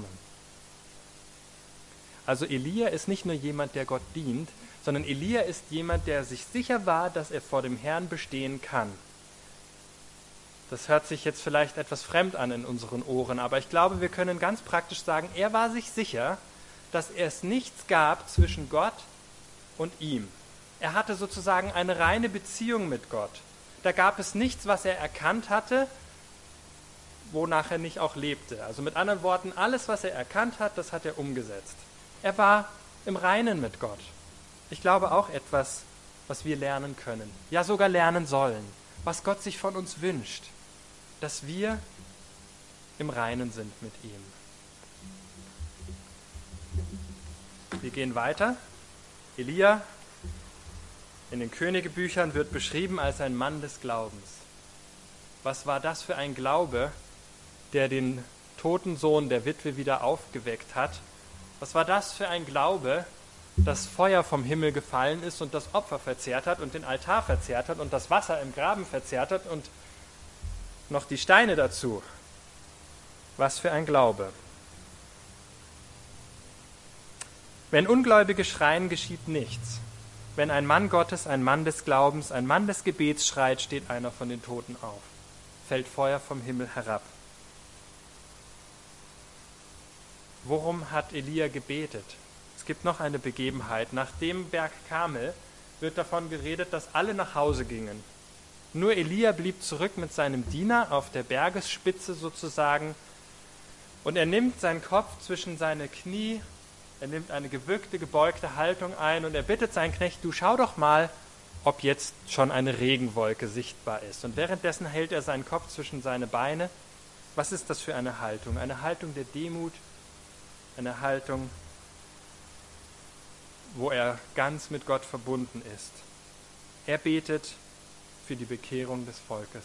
Also Elia ist nicht nur jemand, der Gott dient, sondern Elia ist jemand, der sich sicher war, dass er vor dem Herrn bestehen kann. Das hört sich jetzt vielleicht etwas fremd an in unseren Ohren, aber ich glaube, wir können ganz praktisch sagen, er war sich sicher, dass es nichts gab zwischen Gott und ihm. Er hatte sozusagen eine reine Beziehung mit Gott. Da gab es nichts, was er erkannt hatte, wonach er nicht auch lebte. Also mit anderen Worten, alles, was er erkannt hat, das hat er umgesetzt. Er war im Reinen mit Gott. Ich glaube auch etwas was wir lernen können, ja sogar lernen sollen, was Gott sich von uns wünscht, dass wir im Reinen sind mit ihm. Wir gehen weiter. Elia in den Königebüchern wird beschrieben als ein Mann des Glaubens. Was war das für ein Glaube, der den toten Sohn der Witwe wieder aufgeweckt hat? Was war das für ein Glaube, dass Feuer vom Himmel gefallen ist und das Opfer verzehrt hat und den Altar verzehrt hat und das Wasser im Graben verzehrt hat und noch die Steine dazu? Was für ein Glaube. Wenn Ungläubige schreien, geschieht nichts. Wenn ein Mann Gottes, ein Mann des Glaubens, ein Mann des Gebets schreit, steht einer von den Toten auf. Fällt Feuer vom Himmel herab. Worum hat Elia gebetet? Es gibt noch eine Begebenheit. Nach dem Berg Karmel wird davon geredet, dass alle nach Hause gingen. Nur Elia blieb zurück mit seinem Diener auf der Bergesspitze sozusagen und er nimmt seinen Kopf zwischen seine Knie, er nimmt eine gebückte, gebeugte Haltung ein und er bittet seinen Knecht, du schau doch mal, ob jetzt schon eine Regenwolke sichtbar ist. Und währenddessen hält er seinen Kopf zwischen seine Beine. Was ist das für eine Haltung? Eine Haltung der Demut, eine Haltung, wo er ganz mit Gott verbunden ist. Er betet für die Bekehrung des Volkes.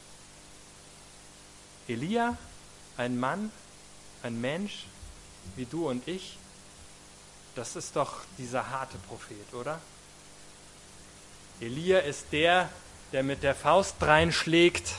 Elia, ein Mann, ein Mensch wie du und ich, das ist doch dieser harte Prophet, oder? Elia ist der, der mit der Faust reinschlägt,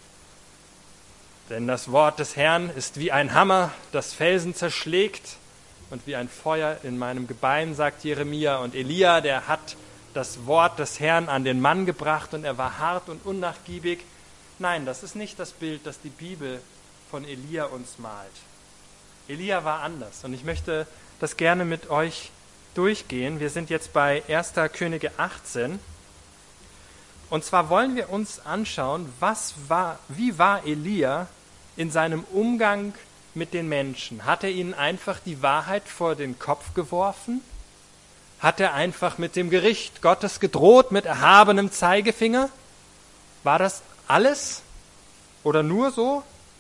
denn das Wort des Herrn ist wie ein Hammer, das Felsen zerschlägt und wie ein Feuer in meinem Gebein, sagt Jeremia. Und Elia, der hat das Wort des Herrn an den Mann gebracht und er war hart und unnachgiebig. Nein, das ist nicht das Bild, das die Bibel von Elia uns malt. Elia war anders und ich möchte das gerne mit euch durchgehen. Wir sind jetzt bei erster Könige achtzehn. Und zwar wollen wir uns anschauen, was war, wie war Elia in seinem Umgang mit den Menschen? Hat er ihnen einfach die Wahrheit vor den Kopf geworfen? Hat er einfach mit dem Gericht Gottes gedroht, mit erhabenem Zeigefinger? War das alles oder nur so?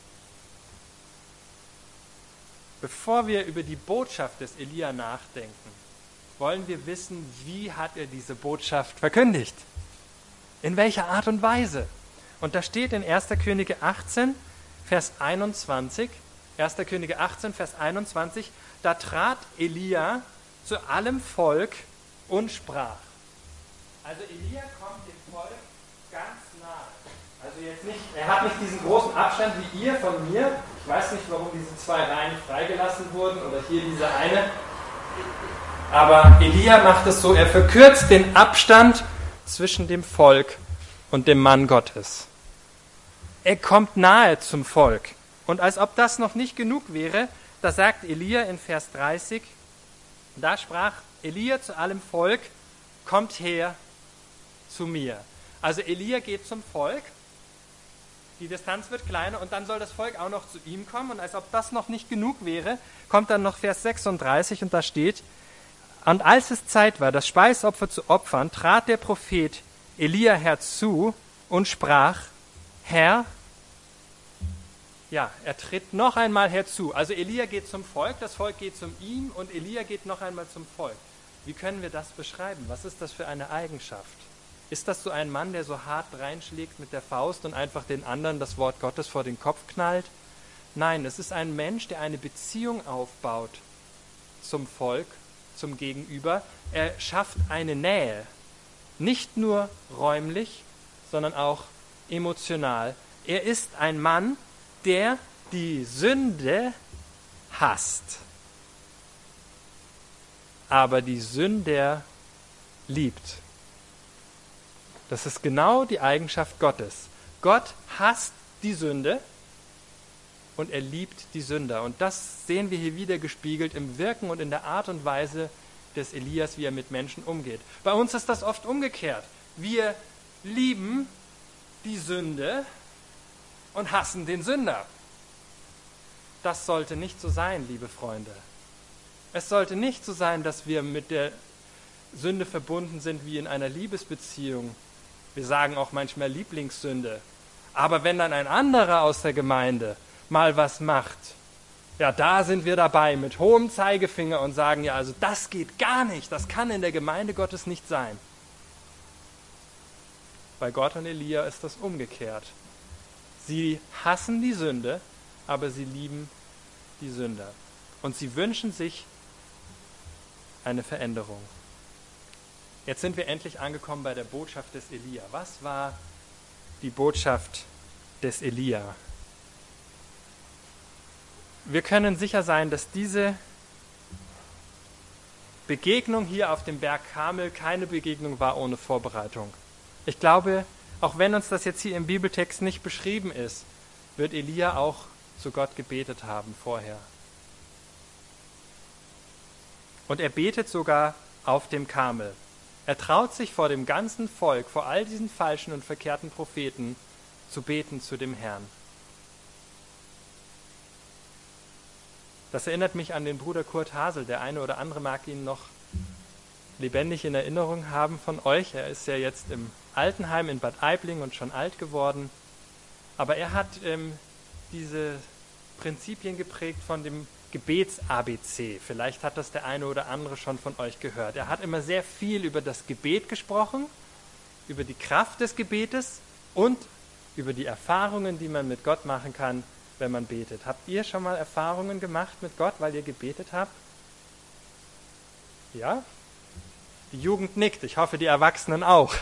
Bevor wir über die Botschaft des Elia nachdenken, wollen wir wissen, wie hat er diese Botschaft verkündigt? In welcher Art und Weise? Und da steht in erster Könige achtzehn, Vers einundzwanzig, erster Könige achtzehn, Vers einundzwanzig, da trat Elia zu allem Volk und sprach. Also Elia kommt dem Volk ganz nahe. Also jetzt nicht, er hat nicht diesen großen Abstand wie ihr von mir. Ich weiß nicht, warum diese zwei Reihen freigelassen wurden oder hier diese eine. Aber Elia macht es so, er verkürzt den Abstand zwischen dem Volk und dem Mann Gottes. Er kommt nahe zum Volk. Und als ob das noch nicht genug wäre, da sagt Elia in Vers dreißig, da sprach Elia zu allem Volk, kommt her zu mir. Also Elia geht zum Volk, die Distanz wird kleiner und dann soll das Volk auch noch zu ihm kommen. Und als ob das noch nicht genug wäre, kommt dann noch Vers sechsunddreißig und da steht, und als es Zeit war, das Speisopfer zu opfern, trat der Prophet Elia herzu und sprach, Herr, ja, er tritt noch einmal herzu. Also Elia geht zum Volk, das Volk geht zu ihm und Elia geht noch einmal zum Volk. Wie können wir das beschreiben? Was ist das für eine Eigenschaft? Ist das so ein Mann, der so hart reinschlägt mit der Faust und einfach den anderen das Wort Gottes vor den Kopf knallt? Nein, es ist ein Mensch, der eine Beziehung aufbaut zum Volk, zum Gegenüber. Er schafft eine Nähe, nicht nur räumlich, sondern auch emotional. Er ist ein Mann, der die Sünde hasst, aber die Sünder liebt. Das ist genau die Eigenschaft Gottes. Gott hasst die Sünde und er liebt die Sünder. Und das sehen wir hier wieder gespiegelt im Wirken und in der Art und Weise des Elias, wie er mit Menschen umgeht. Bei uns ist das oft umgekehrt. Wir lieben die Sünde und hassen den Sünder. Das sollte nicht so sein, liebe Freunde. Es sollte nicht so sein, dass wir mit der Sünde verbunden sind wie in einer Liebesbeziehung. Wir sagen auch manchmal Lieblingssünde. Aber wenn dann ein anderer aus der Gemeinde mal was macht, ja, da sind wir dabei mit hohem Zeigefinger und sagen, ja, also das geht gar nicht, das kann in der Gemeinde Gottes nicht sein. Bei Gott und Elia ist das umgekehrt. Sie hassen die Sünde, aber sie lieben die Sünder. Und sie wünschen sich eine Veränderung. Jetzt sind wir endlich angekommen bei der Botschaft des Elia. Was war die Botschaft des Elia? Wir können sicher sein, dass diese Begegnung hier auf dem Berg Karmel keine Begegnung war ohne Vorbereitung. Ich glaube, auch wenn uns das jetzt hier im Bibeltext nicht beschrieben ist, wird Elia auch zu Gott gebetet haben vorher. Und er betet sogar auf dem Karmel. Er traut sich vor dem ganzen Volk, vor all diesen falschen und verkehrten Propheten, zu beten zu dem Herrn. Das erinnert mich an den Bruder Kurt Hasel. Der eine oder andere mag ihn noch lebendig in Erinnerung haben von euch. Er ist ja jetzt im Altenheim in Bad Aibling und schon alt geworden. Aber er hat ähm, diese Prinzipien geprägt von dem Gebets-A B C. Vielleicht hat das der eine oder andere schon von euch gehört. Er hat immer sehr viel über das Gebet gesprochen, über die Kraft des Gebetes und über die Erfahrungen, die man mit Gott machen kann, wenn man betet. Habt ihr schon mal Erfahrungen gemacht mit Gott, weil ihr gebetet habt? Ja? Die Jugend nickt. Ich hoffe, die Erwachsenen auch.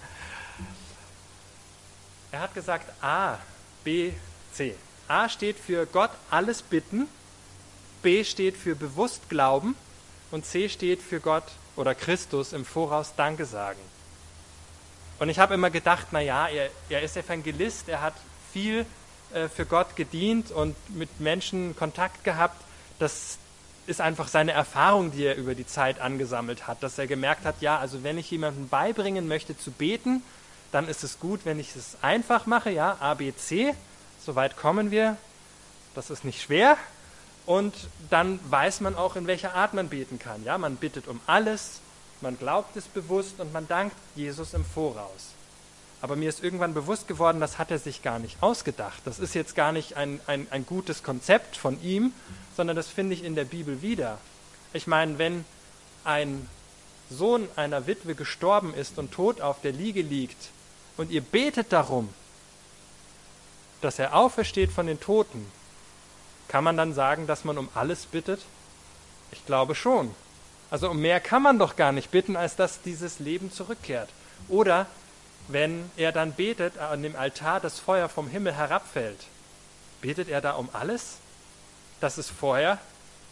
Er hat gesagt A, B, C. A steht für Gott alles bitten, B steht für bewusst glauben und C steht für Gott oder Christus im Voraus Danke sagen. Und ich habe immer gedacht, na ja, er, er ist Evangelist, er hat viel äh, für Gott gedient und mit Menschen Kontakt gehabt. Das ist einfach seine Erfahrung, die er über die Zeit angesammelt hat, dass er gemerkt hat, ja, also wenn ich jemandem beibringen möchte zu beten, dann ist es gut, wenn ich es einfach mache, ja, A, B, C, soweit kommen wir, das ist nicht schwer. Und dann weiß man auch, in welcher Art man beten kann. Ja, man bittet um alles, man glaubt es bewusst und man dankt Jesus im Voraus. Aber mir ist irgendwann bewusst geworden, das hat er sich gar nicht ausgedacht. Das ist jetzt gar nicht ein, ein, ein gutes Konzept von ihm, sondern das finde ich in der Bibel wieder. Ich meine, wenn ein Sohn einer Witwe gestorben ist und tot auf der Liege liegt und ihr betet darum, dass er aufersteht von den Toten, kann man dann sagen, dass man um alles bittet? Ich glaube schon. Also um mehr kann man doch gar nicht bitten, als dass dieses Leben zurückkehrt. Oder wenn er dann betet, an dem Altar das Feuer vom Himmel herabfällt, betet er da um alles? Das ist vorher?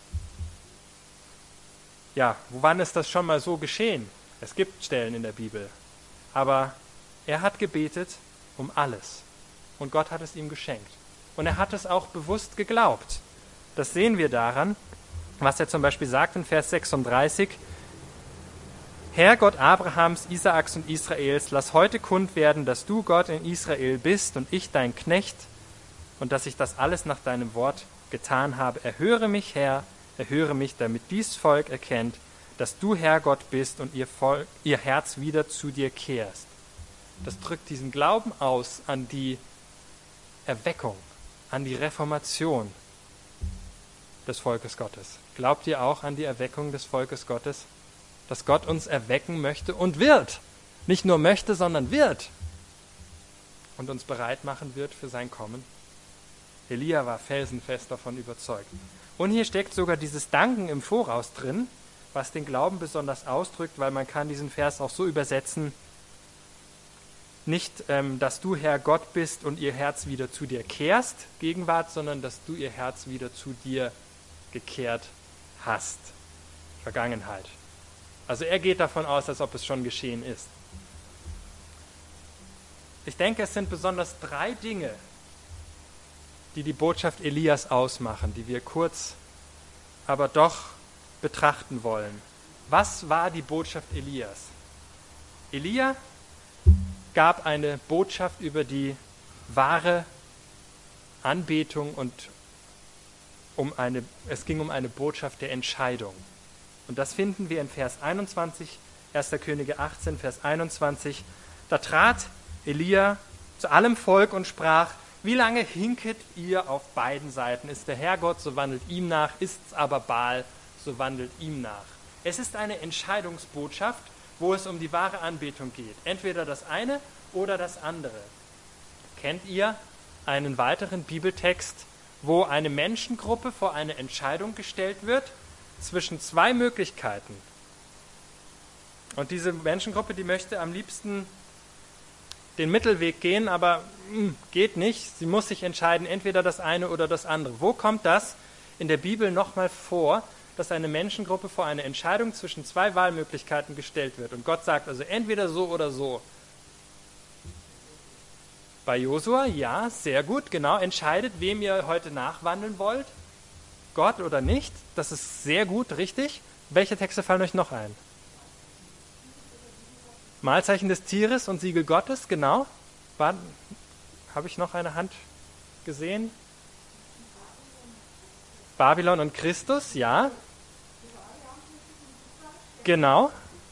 Ja, wann ist das schon mal so geschehen? Es gibt Stellen in der Bibel. Aber er hat gebetet um alles. Und Gott hat es ihm geschenkt. Und er hat es auch bewusst geglaubt. Das sehen wir daran, was er zum Beispiel sagt in Vers sechsunddreißig. Herr Gott Abrahams, Isaaks und Israels, lass heute kund werden, dass du Gott in Israel bist und ich dein Knecht und dass ich das alles nach deinem Wort getan habe. Erhöre mich, Herr, erhöre mich, damit dies Volk erkennt, dass du Herr Gott bist und ihr, Volk, ihr Herz wieder zu dir kehrst. Das drückt diesen Glauben aus an die Erweckung, an die Reformation des Volkes Gottes. Glaubt ihr auch an die Erweckung des Volkes Gottes? Dass Gott uns erwecken möchte und wird. Nicht nur möchte, sondern wird. Und uns bereit machen wird für sein Kommen. Elia war felsenfest davon überzeugt. Und hier steckt sogar dieses Danken im Voraus drin, was den Glauben besonders ausdrückt, weil man kann diesen Vers auch so übersetzen, nicht, ähm, dass du Herr Gott bist und ihr Herz wieder zu dir kehrst, Gegenwart, sondern dass du ihr Herz wieder zu dir gekehrt hast, Vergangenheit. Also er geht davon aus, als ob es schon geschehen ist. Ich denke, es sind besonders drei Dinge, die die Botschaft Elias ausmachen, die wir kurz, aber doch betrachten wollen. Was war die Botschaft Elias? Elia gab eine Botschaft über die wahre Anbetung und um eine, es ging um eine Botschaft der Entscheidung. Und das finden wir in Vers einundzwanzig. erster Könige achtzehn, Vers einundzwanzig. Da trat Elia zu allem Volk und sprach: Wie lange hinket ihr auf beiden Seiten? Ist der Herrgott, so wandelt ihm nach, ist's aber Baal, so wandelt ihm nach. Es ist eine Entscheidungsbotschaft, wo es um die wahre Anbetung geht. Entweder das eine oder das andere. Kennt ihr einen weiteren Bibeltext, wo eine Menschengruppe vor eine Entscheidung gestellt wird zwischen zwei Möglichkeiten? Und diese Menschengruppe, die möchte am liebsten den Mittelweg gehen, aber mh, geht nicht. Sie muss sich entscheiden, entweder das eine oder das andere. Wo kommt das in der Bibel nochmal vor, dass eine Menschengruppe vor eine Entscheidung zwischen zwei Wahlmöglichkeiten gestellt wird? Und Gott sagt also entweder so oder so. Bei Josua, ja, sehr gut, genau. Entscheidet, wem ihr heute nachwandeln wollt. Gott oder nicht. Das ist sehr gut, richtig. Welche Texte fallen euch noch ein? Mahlzeichen des Tieres und Siegel Gottes, genau. Habe ich noch eine Hand gesehen? Babylon und Christus, ja. Genau.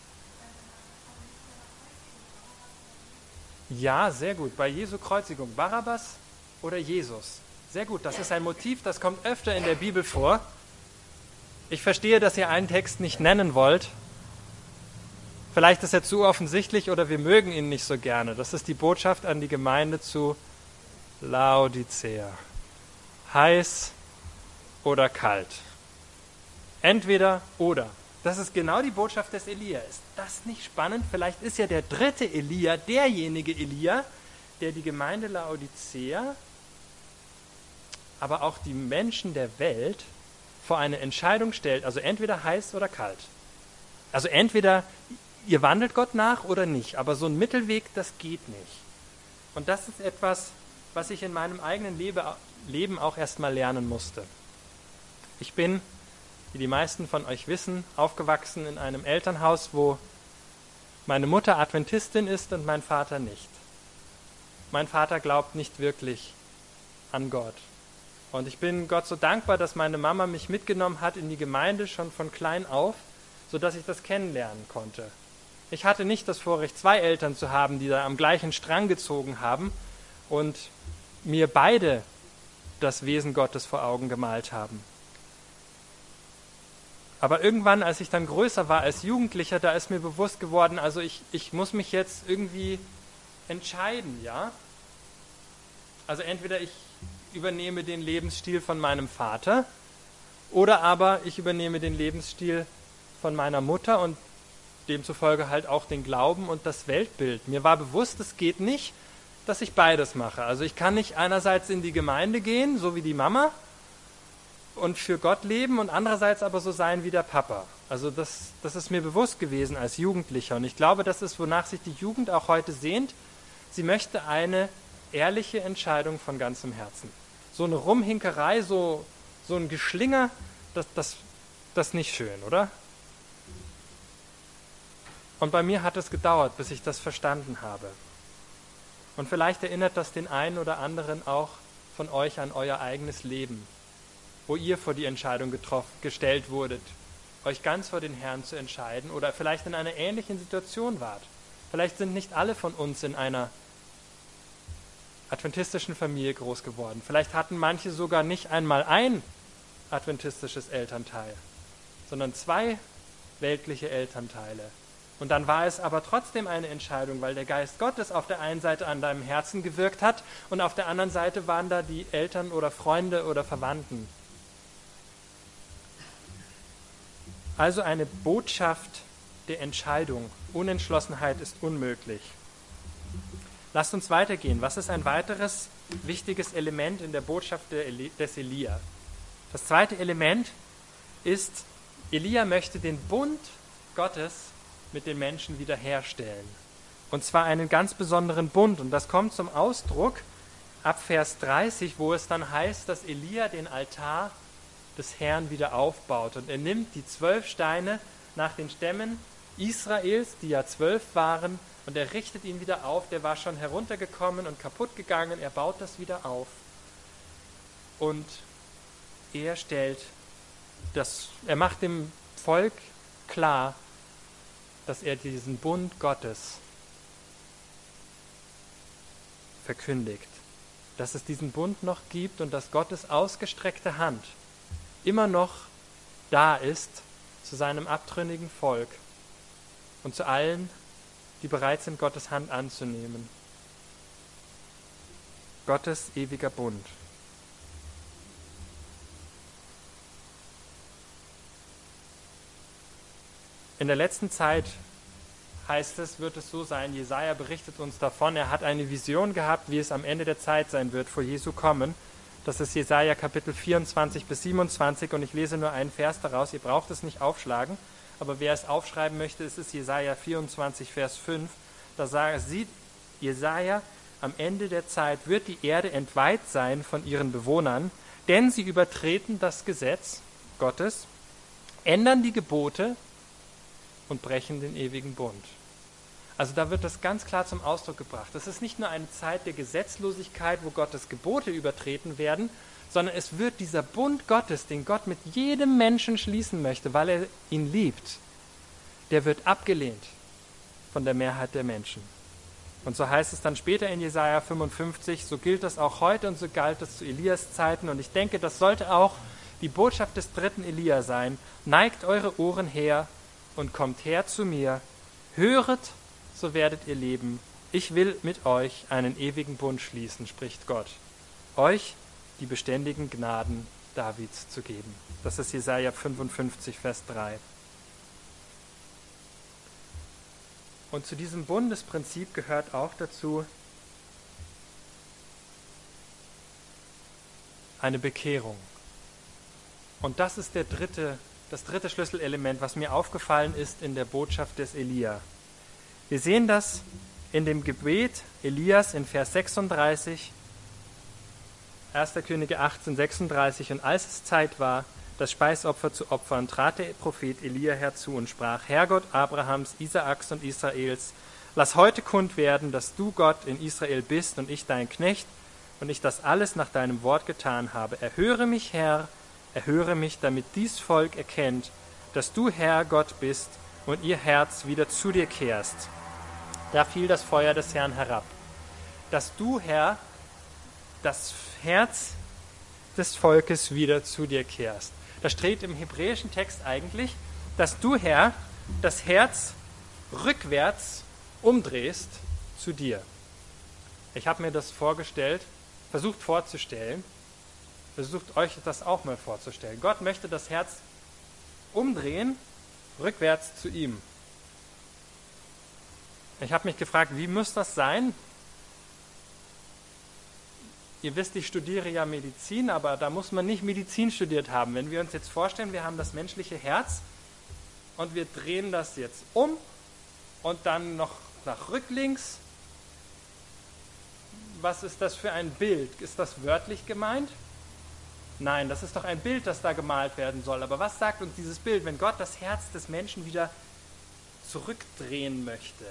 Ja, sehr gut. Bei Jesu Kreuzigung, Barabbas oder Jesus? Sehr gut, das ist ein Motiv, das kommt öfter in der Bibel vor. Ich verstehe, dass ihr einen Text nicht nennen wollt. Vielleicht ist er zu offensichtlich oder wir mögen ihn nicht so gerne. Das ist die Botschaft an die Gemeinde zu Laodicea. Heiß oder kalt. Entweder oder. Das ist genau die Botschaft des Elia. Ist das nicht spannend? Vielleicht ist ja der dritte Elia derjenige Elia, der die Gemeinde Laodicea, aber auch die Menschen der Welt vor eine Entscheidung stellt. Also entweder heiß oder kalt. Also entweder ihr wandelt Gott nach oder nicht. Aber so ein Mittelweg, das geht nicht. Und das ist etwas, was ich in meinem eigenen Lebe, Leben auch erstmal lernen musste. Ich bin, wie die meisten von euch wissen, aufgewachsen in einem Elternhaus, wo meine Mutter Adventistin ist und mein Vater nicht. Mein Vater glaubt nicht wirklich an Gott. Und ich bin Gott so dankbar, dass meine Mama mich mitgenommen hat in die Gemeinde schon von klein auf, sodass ich das kennenlernen konnte. Ich hatte nicht das Vorrecht, zwei Eltern zu haben, die da am gleichen Strang gezogen haben und mir beide das Wesen Gottes vor Augen gemalt haben. Aber irgendwann, als ich dann größer war als Jugendlicher, da ist mir bewusst geworden, also ich, ich muss mich jetzt irgendwie entscheiden, ja? Also entweder ich übernehme den Lebensstil von meinem Vater oder aber ich übernehme den Lebensstil von meiner Mutter und demzufolge halt auch den Glauben und das Weltbild. Mir war bewusst, es geht nicht, dass ich beides mache. Also ich kann nicht einerseits in die Gemeinde gehen, so wie die Mama, und für Gott leben und andererseits aber so sein wie der Papa. Also das, das ist mir bewusst gewesen als Jugendlicher. Und ich glaube, das ist, wonach sich die Jugend auch heute sehnt. Sie möchte eine ehrliche Entscheidung von ganzem Herzen. So eine Rumhinkerei, so, so ein Geschlinger, das, das, das ist nicht schön, oder? Und bei mir hat es gedauert, bis ich das verstanden habe. Und vielleicht erinnert das den einen oder anderen auch von euch an euer eigenes Leben, wo ihr vor die Entscheidung getroffen, gestellt wurdet, euch ganz vor den Herrn zu entscheiden oder vielleicht in einer ähnlichen Situation wart. Vielleicht sind nicht alle von uns in einer adventistischen Familie groß geworden. Vielleicht hatten manche sogar nicht einmal ein adventistisches Elternteil, sondern zwei weltliche Elternteile. Und dann war es aber trotzdem eine Entscheidung, weil der Geist Gottes auf der einen Seite an deinem Herzen gewirkt hat und auf der anderen Seite waren da die Eltern oder Freunde oder Verwandten. Also eine Botschaft der Entscheidung. Unentschlossenheit ist unmöglich. Lasst uns weitergehen. Was ist ein weiteres wichtiges Element in der Botschaft des Elia? Das zweite Element ist, Elia möchte den Bund Gottes mit den Menschen wiederherstellen. Und zwar einen ganz besonderen Bund. Und das kommt zum Ausdruck ab Vers dreißig, wo es dann heißt, dass Elia den Altar des Herrn wieder aufbaut. Und er nimmt die zwölf Steine nach den Stämmen Israels, die ja zwölf waren, und er richtet ihn wieder auf. Der war schon heruntergekommen und kaputt gegangen. Er baut das wieder auf. Und er stellt das, er macht dem Volk klar, dass er diesen Bund Gottes verkündigt. Dass es diesen Bund noch gibt und dass Gottes ausgestreckte Hand immer noch da ist zu seinem abtrünnigen Volk und zu allen, die bereit sind, Gottes Hand anzunehmen. Gottes ewiger Bund. In der letzten Zeit, heißt es, wird es so sein, Jesaja berichtet uns davon, er hat eine Vision gehabt, wie es am Ende der Zeit sein wird, vor Jesu kommen. Das ist Jesaja Kapitel vierundzwanzig bis siebenundzwanzig und ich lese nur einen Vers daraus, ihr braucht es nicht aufschlagen, aber wer es aufschreiben möchte, es ist Jesaja vierundzwanzig, Vers fünf. Da sagt, sieht Jesaja, am Ende der Zeit wird die Erde entweiht sein von ihren Bewohnern, denn sie übertreten das Gesetz Gottes, ändern die Gebote und brechen den ewigen Bund. Also da wird das ganz klar zum Ausdruck gebracht. Das ist nicht nur eine Zeit der Gesetzlosigkeit, wo Gottes Gebote übertreten werden, sondern es wird dieser Bund Gottes, den Gott mit jedem Menschen schließen möchte, weil er ihn liebt, der wird abgelehnt von der Mehrheit der Menschen. Und so heißt es dann später in Jesaja fünfundfünfzig, so gilt das auch heute und so galt es zu Elias Zeiten. Und ich denke, das sollte auch die Botschaft des dritten Elia sein. Neigt eure Ohren her und kommt her zu mir. Höret, so werdet ihr leben. Ich will mit euch einen ewigen Bund schließen, spricht Gott. Euch die beständigen Gnaden Davids zu geben. Das ist Jesaja fünfundfünfzig, Vers drei. Und zu diesem Bundesprinzip gehört auch dazu eine Bekehrung. Und das ist der dritte, das dritte Schlüsselelement, was mir aufgefallen ist in der Botschaft des Elia. Wir sehen das in dem Gebet Elias in Vers sechsunddreißig, erster Könige achtzehn, sechsunddreißig. Und als es Zeit war, das Speisopfer zu opfern, trat der Prophet Elia herzu und sprach: Herrgott Abrahams, Isaaks und Israels, lass heute kund werden, dass du Gott in Israel bist und ich dein Knecht und ich das alles nach deinem Wort getan habe. Erhöre mich, Herr, erhöre mich, damit dies Volk erkennt, dass du Herr Gott bist und ihr Herz wieder zu dir kehrst. Da fiel das Feuer des Herrn herab. Dass du, Herr, das Herz des Volkes wieder zu dir kehrst. Da steht im hebräischen Text eigentlich, dass du, Herr, das Herz rückwärts umdrehst zu dir. Ich habe mir das vorgestellt, versucht vorzustellen, versucht euch das auch mal vorzustellen. Gott möchte das Herz umdrehen, rückwärts zu ihm. Ich habe mich gefragt, wie muss das sein? Ihr wisst, ich studiere ja Medizin, aber da muss man nicht Medizin studiert haben. Wenn wir uns jetzt vorstellen, wir haben das menschliche Herz und wir drehen das jetzt um und dann noch nach rücklinks. Was ist das für ein Bild? Ist das wörtlich gemeint? Nein, das ist doch ein Bild, das da gemalt werden soll. Aber was sagt uns dieses Bild, wenn Gott das Herz des Menschen wieder zurückdrehen möchte?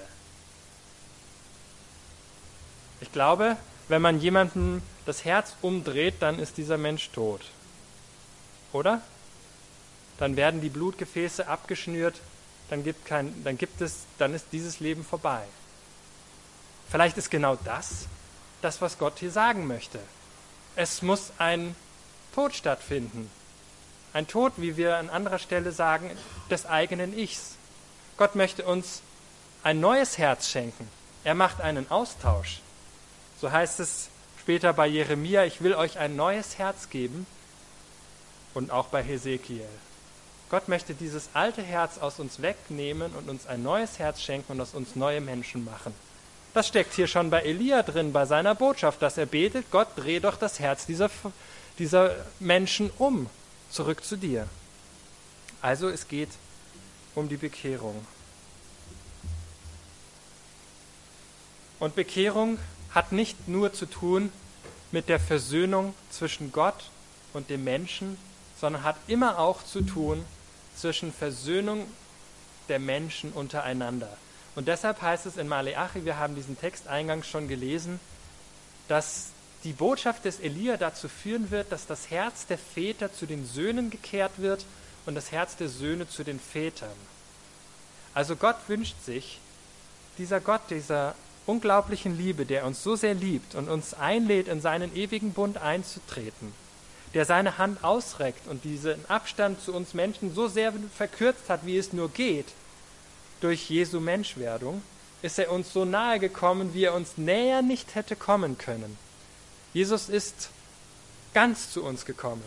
Ich glaube, wenn man jemandem das Herz umdreht, dann ist dieser Mensch tot. Oder? Dann werden die Blutgefäße abgeschnürt, dann gibt, kein, dann gibt es, dann ist dieses Leben vorbei. Vielleicht ist genau das, das, was Gott hier sagen möchte. Es muss ein Tod stattfinden. Ein Tod, wie wir an anderer Stelle sagen, des eigenen Ichs. Gott möchte uns ein neues Herz schenken. Er macht einen Austausch. So heißt es später bei Jeremia, ich will euch ein neues Herz geben, und auch bei Hesekiel. Gott möchte dieses alte Herz aus uns wegnehmen und uns ein neues Herz schenken und aus uns neue Menschen machen. Das steckt hier schon bei Elia drin, bei seiner Botschaft, dass er betet, Gott, dreh doch das Herz dieser, dieser Menschen um, zurück zu dir. Also es geht um die Bekehrung. Und Bekehrung hat nicht nur zu tun mit der Versöhnung zwischen Gott und dem Menschen, sondern hat immer auch zu tun zwischen Versöhnung der Menschen untereinander. Und deshalb heißt es in Maleachi, wir haben diesen Text eingangs schon gelesen, dass die Botschaft des Elia dazu führen wird, dass das Herz der Väter zu den Söhnen gekehrt wird und das Herz der Söhne zu den Vätern. Also Gott wünscht sich, dieser Gott, dieser unglaublichen Liebe, der uns so sehr liebt und uns einlädt, in seinen ewigen Bund einzutreten, der seine Hand ausreckt und diesen Abstand zu uns Menschen so sehr verkürzt hat, wie es nur geht, durch Jesu Menschwerdung, ist er uns so nahe gekommen, wie er uns näher nicht hätte kommen können. Jesus ist ganz zu uns gekommen.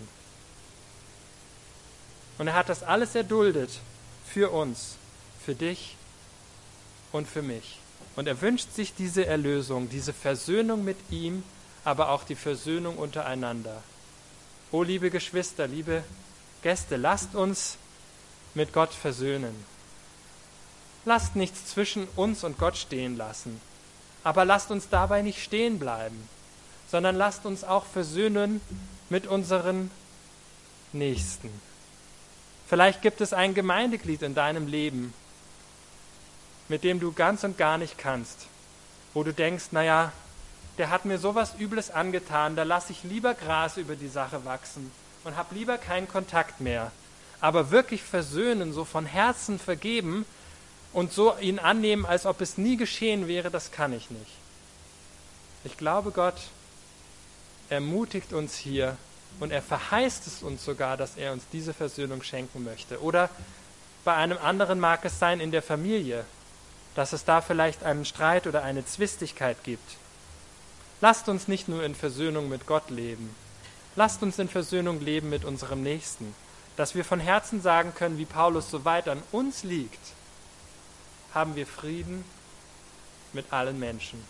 Und er hat das alles erduldet für uns, für dich und für mich. Und er wünscht sich diese Erlösung, diese Versöhnung mit ihm, aber auch die Versöhnung untereinander. O liebe Geschwister, liebe Gäste, lasst uns mit Gott versöhnen. Lasst nichts zwischen uns und Gott stehen lassen, aber lasst uns dabei nicht stehen bleiben, sondern lasst uns auch versöhnen mit unseren Nächsten. Vielleicht gibt es ein Gemeindeglied in deinem Leben, mit dem du ganz und gar nicht kannst, wo du denkst, naja, der hat mir sowas Übles angetan, da lasse ich lieber Gras über die Sache wachsen und habe lieber keinen Kontakt mehr. Aber wirklich versöhnen, so von Herzen vergeben und so ihn annehmen, als ob es nie geschehen wäre, das kann ich nicht. Ich glaube, Gott ermutigt uns hier und er verheißt es uns sogar, dass er uns diese Versöhnung schenken möchte. Oder bei einem anderen mag es sein in der Familie, dass es da vielleicht einen Streit oder eine Zwistigkeit gibt. Lasst uns nicht nur in Versöhnung mit Gott leben, lasst uns in Versöhnung leben mit unserem Nächsten, dass wir von Herzen sagen können, wie Paulus, soweit an uns liegt, haben wir Frieden mit allen Menschen.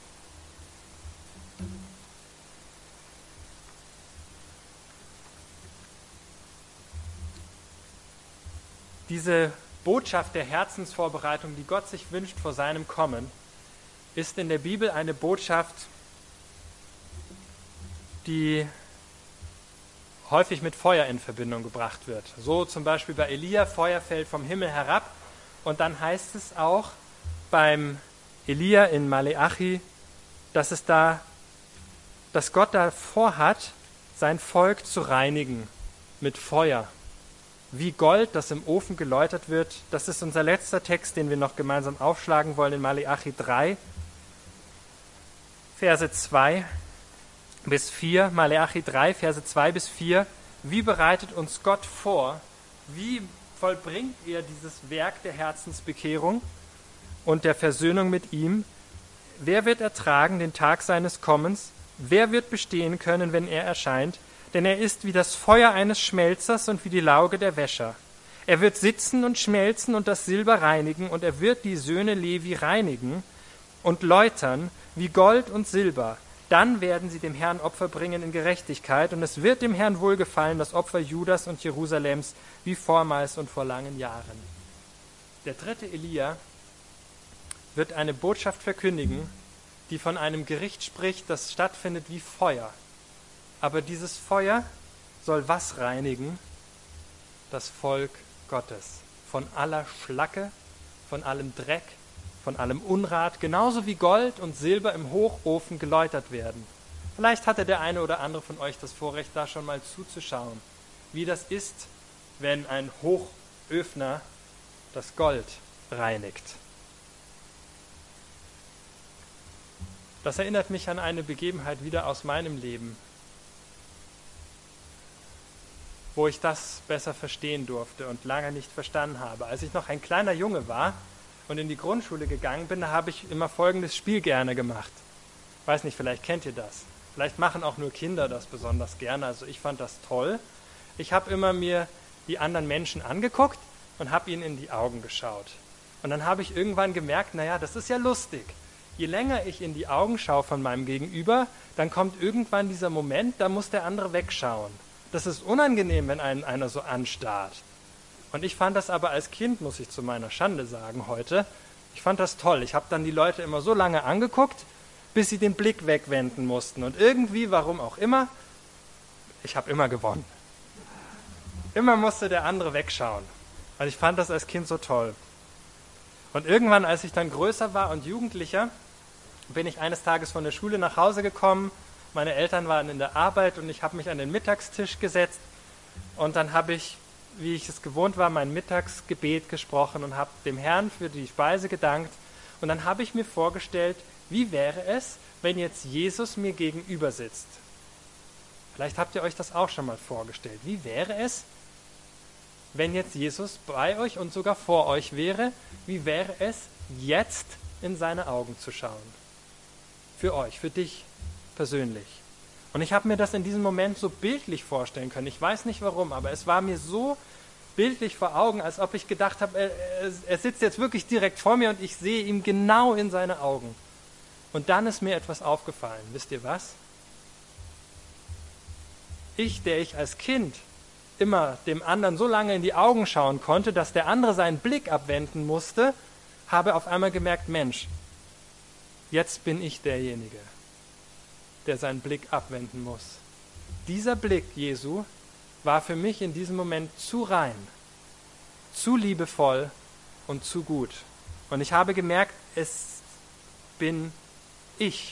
Diese Botschaft der Herzensvorbereitung, die Gott sich wünscht vor seinem Kommen, ist in der Bibel eine Botschaft, die häufig mit Feuer in Verbindung gebracht wird. So zum Beispiel bei Elia, Feuer fällt vom Himmel herab. Und dann heißt es auch beim Elia in Maleachi, dass es da, dass Gott da vorhat, sein Volk zu reinigen mit Feuer. Wie Gold, das im Ofen geläutert wird. Das ist unser letzter Text, den wir noch gemeinsam aufschlagen wollen in Maleachi drei, Verse zwei bis vier. Maleachi drei, Verse zwei bis vier. Wie bereitet uns Gott vor? Wie vollbringt er dieses Werk der Herzensbekehrung und der Versöhnung mit ihm? Wer wird ertragen den Tag seines Kommens? Wer wird bestehen können, wenn er erscheint? Denn er ist wie das Feuer eines Schmelzers und wie die Lauge der Wäscher. Er wird sitzen und schmelzen und das Silber reinigen, und er wird die Söhne Levi reinigen und läutern wie Gold und Silber. Dann werden sie dem Herrn Opfer bringen in Gerechtigkeit, und es wird dem Herrn wohlgefallen, das Opfer Judas und Jerusalems, wie vormals und vor langen Jahren. Der dritte Elia wird eine Botschaft verkündigen, die von einem Gericht spricht, das stattfindet wie Feuer. Aber dieses Feuer soll was reinigen? Das Volk Gottes. Von aller Schlacke, von allem Dreck, von allem Unrat, genauso wie Gold und Silber im Hochofen geläutert werden. Vielleicht hatte der eine oder andere von euch das Vorrecht, da schon mal zuzuschauen, wie das ist, wenn ein Hochöfner das Gold reinigt. Das erinnert mich an eine Begebenheit wieder aus meinem Leben, wo ich das besser verstehen durfte und lange nicht verstanden habe. Als ich noch ein kleiner Junge war und in die Grundschule gegangen bin, da habe ich immer folgendes Spiel gerne gemacht. Weiß nicht, vielleicht kennt ihr das. Vielleicht machen auch nur Kinder das besonders gerne. Also ich fand das toll. Ich habe immer mir die anderen Menschen angeguckt und habe ihnen in die Augen geschaut. Und dann habe ich irgendwann gemerkt, naja, das ist ja lustig. Je länger ich in die Augen schaue von meinem Gegenüber, dann kommt irgendwann dieser Moment, da muss der andere wegschauen. Das ist unangenehm, wenn einen einer so anstarrt. Und ich fand das aber als Kind, muss ich zu meiner Schande sagen heute, ich fand das toll. Ich habe dann die Leute immer so lange angeguckt, bis sie den Blick wegwenden mussten. Und irgendwie, warum auch immer, ich habe immer gewonnen. Immer musste der andere wegschauen. Und ich fand das als Kind so toll. Und irgendwann, als ich dann größer war und Jugendlicher, bin ich eines Tages von der Schule nach Hause gekommen. Meine Eltern waren in der Arbeit und ich habe mich an den Mittagstisch gesetzt und dann habe ich wie ich es gewohnt war, mein Mittagsgebet gesprochen und habe dem Herrn für die Speise gedankt. Und dann habe ich mir vorgestellt, wie wäre es, wenn jetzt Jesus mir gegenüber sitzt? Vielleicht habt ihr euch das auch schon mal vorgestellt. Wie wäre es, wenn jetzt Jesus bei euch und sogar vor euch wäre? Wie wäre es, jetzt in seine Augen zu schauen? Für euch, für dich persönlich. Und ich habe mir das in diesem Moment so bildlich vorstellen können. Ich weiß nicht warum, aber es war mir so bildlich vor Augen, als ob ich gedacht habe, er, er sitzt jetzt wirklich direkt vor mir und ich sehe ihm genau in seine Augen. Und dann ist mir etwas aufgefallen. Wisst ihr was? Ich, der ich als Kind immer dem anderen so lange in die Augen schauen konnte, dass der andere seinen Blick abwenden musste, habe auf einmal gemerkt, Mensch, jetzt bin ich derjenige, der seinen Blick abwenden muss. Dieser Blick Jesu war für mich in diesem Moment zu rein, zu liebevoll und zu gut. Und ich habe gemerkt, es bin ich,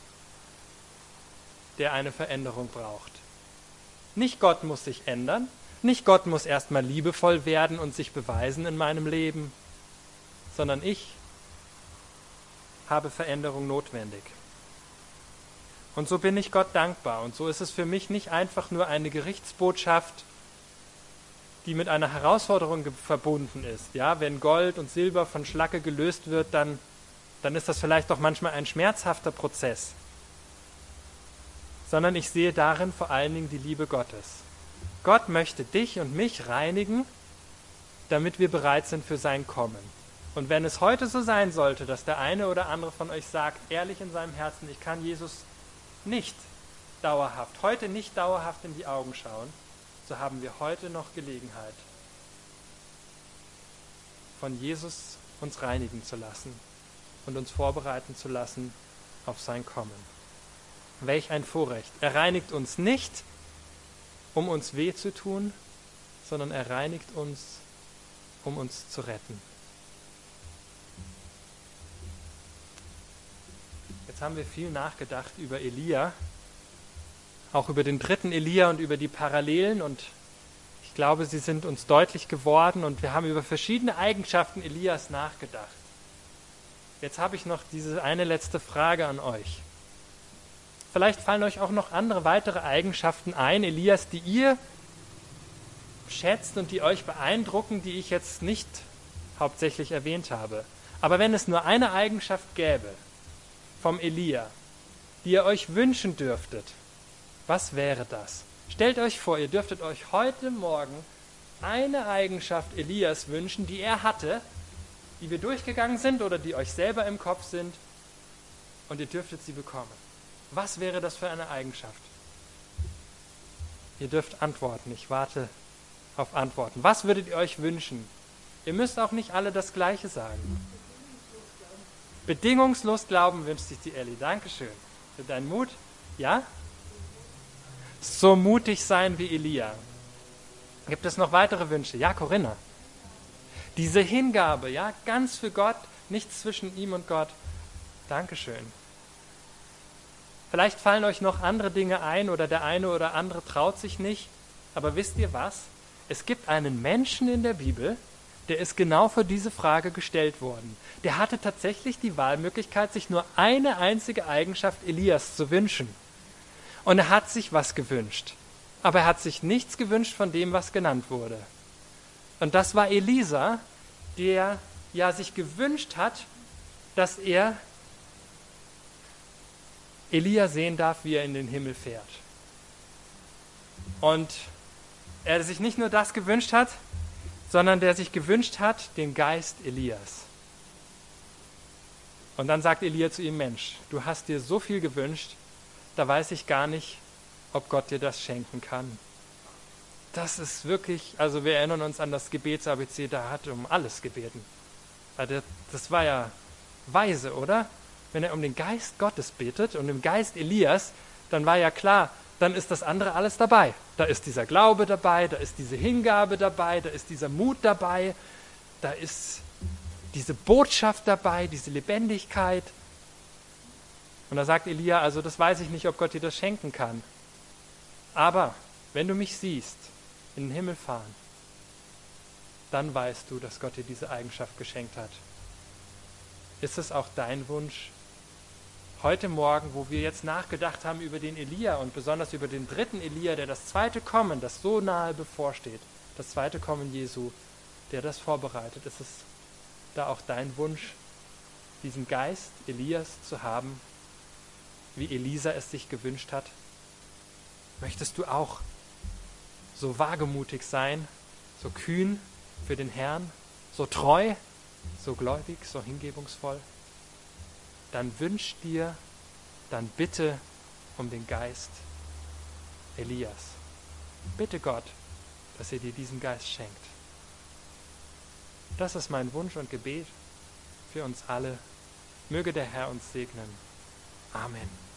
der eine Veränderung braucht. Nicht Gott muss sich ändern, nicht Gott muss erstmal liebevoll werden und sich beweisen in meinem Leben, sondern ich habe Veränderung notwendig. Und so bin ich Gott dankbar. Und so ist es für mich nicht einfach nur eine Gerichtsbotschaft, die mit einer Herausforderung ge- verbunden ist. Ja, wenn Gold und Silber von Schlacke gelöst wird, dann, dann ist das vielleicht doch manchmal ein schmerzhafter Prozess. Sondern ich sehe darin vor allen Dingen die Liebe Gottes. Gott möchte dich und mich reinigen, damit wir bereit sind für sein Kommen. Und wenn es heute so sein sollte, dass der eine oder andere von euch sagt, ehrlich in seinem Herzen, ich kann Jesus nicht dauerhaft, heute nicht dauerhaft in die Augen schauen, so haben wir heute noch Gelegenheit, von Jesus uns reinigen zu lassen und uns vorbereiten zu lassen auf sein Kommen. Welch ein Vorrecht. Er reinigt uns nicht, um uns weh zu tun, sondern er reinigt uns, um uns zu retten. Jetzt haben wir viel nachgedacht über Elia, auch über den dritten Elia und über die Parallelen, und ich glaube, sie sind uns deutlich geworden und wir haben über verschiedene Eigenschaften Elias nachgedacht. Jetzt habe ich noch diese eine letzte Frage an euch. Vielleicht fallen euch auch noch andere weitere Eigenschaften ein, Elias, die ihr schätzt und die euch beeindrucken, die ich jetzt nicht hauptsächlich erwähnt habe. Aber wenn es nur eine Eigenschaft gäbe vom Elia, die ihr euch wünschen dürftet, was wäre das? Stellt euch vor, ihr dürftet euch heute Morgen eine Eigenschaft Elias wünschen, die er hatte, die wir durchgegangen sind oder die euch selber im Kopf sind, und ihr dürftet sie bekommen. Was wäre das für eine Eigenschaft? Ihr dürft antworten. Ich warte auf Antworten. Was würdet ihr euch wünschen? Ihr müsst auch nicht alle das Gleiche sagen. Bedingungslos glauben wünscht sich die Elli. Dankeschön für deinen Mut. Ja? So mutig sein wie Elia. Gibt es noch weitere Wünsche? Ja, Corinna. Diese Hingabe, ja, ganz für Gott, nichts zwischen ihm und Gott. Dankeschön. Vielleicht fallen euch noch andere Dinge ein oder der eine oder andere traut sich nicht. Aber wisst ihr was? Es gibt einen Menschen in der Bibel, der ist genau für diese Frage gestellt worden. Der hatte tatsächlich die Wahlmöglichkeit, sich nur eine einzige Eigenschaft Elias zu wünschen. Und er hat sich was gewünscht. Aber er hat sich nichts gewünscht von dem, was genannt wurde. Und das war Elisa, der ja sich gewünscht hat, dass er Elia sehen darf, wie er in den Himmel fährt. Und er sich nicht nur das gewünscht hat, sondern der sich gewünscht hat, den Geist Elias. Und dann sagt Elia zu ihm, Mensch, du hast dir so viel gewünscht, da weiß ich gar nicht, ob Gott dir das schenken kann. Das ist wirklich, also wir erinnern uns an das Gebets-A B C, da hat er um alles gebeten. Das war ja weise, oder? Wenn er um den Geist Gottes betet und den Geist Elias, dann war ja klar, dann ist das andere alles dabei. Da ist dieser Glaube dabei, da ist diese Hingabe dabei, da ist dieser Mut dabei, da ist diese Botschaft dabei, diese Lebendigkeit. Und da sagt Elia, also das weiß ich nicht, ob Gott dir das schenken kann. Aber wenn du mich siehst, in den Himmel fahren, dann weißt du, dass Gott dir diese Eigenschaft geschenkt hat. Ist es auch dein Wunsch, heute Morgen, wo wir jetzt nachgedacht haben über den Elia und besonders über den dritten Elia, der das zweite Kommen, das so nahe bevorsteht, das zweite Kommen Jesu, der das vorbereitet, ist es da auch dein Wunsch, diesen Geist Elias zu haben, wie Elisa es sich gewünscht hat? Möchtest du auch so wagemutig sein, so kühn für den Herrn, so treu, so gläubig, so hingebungsvoll? Dann wünsch dir, dann bitte um den Geist Elias. Bitte Gott, dass er dir diesen Geist schenkt. Das ist mein Wunsch und Gebet für uns alle. Möge der Herr uns segnen. Amen.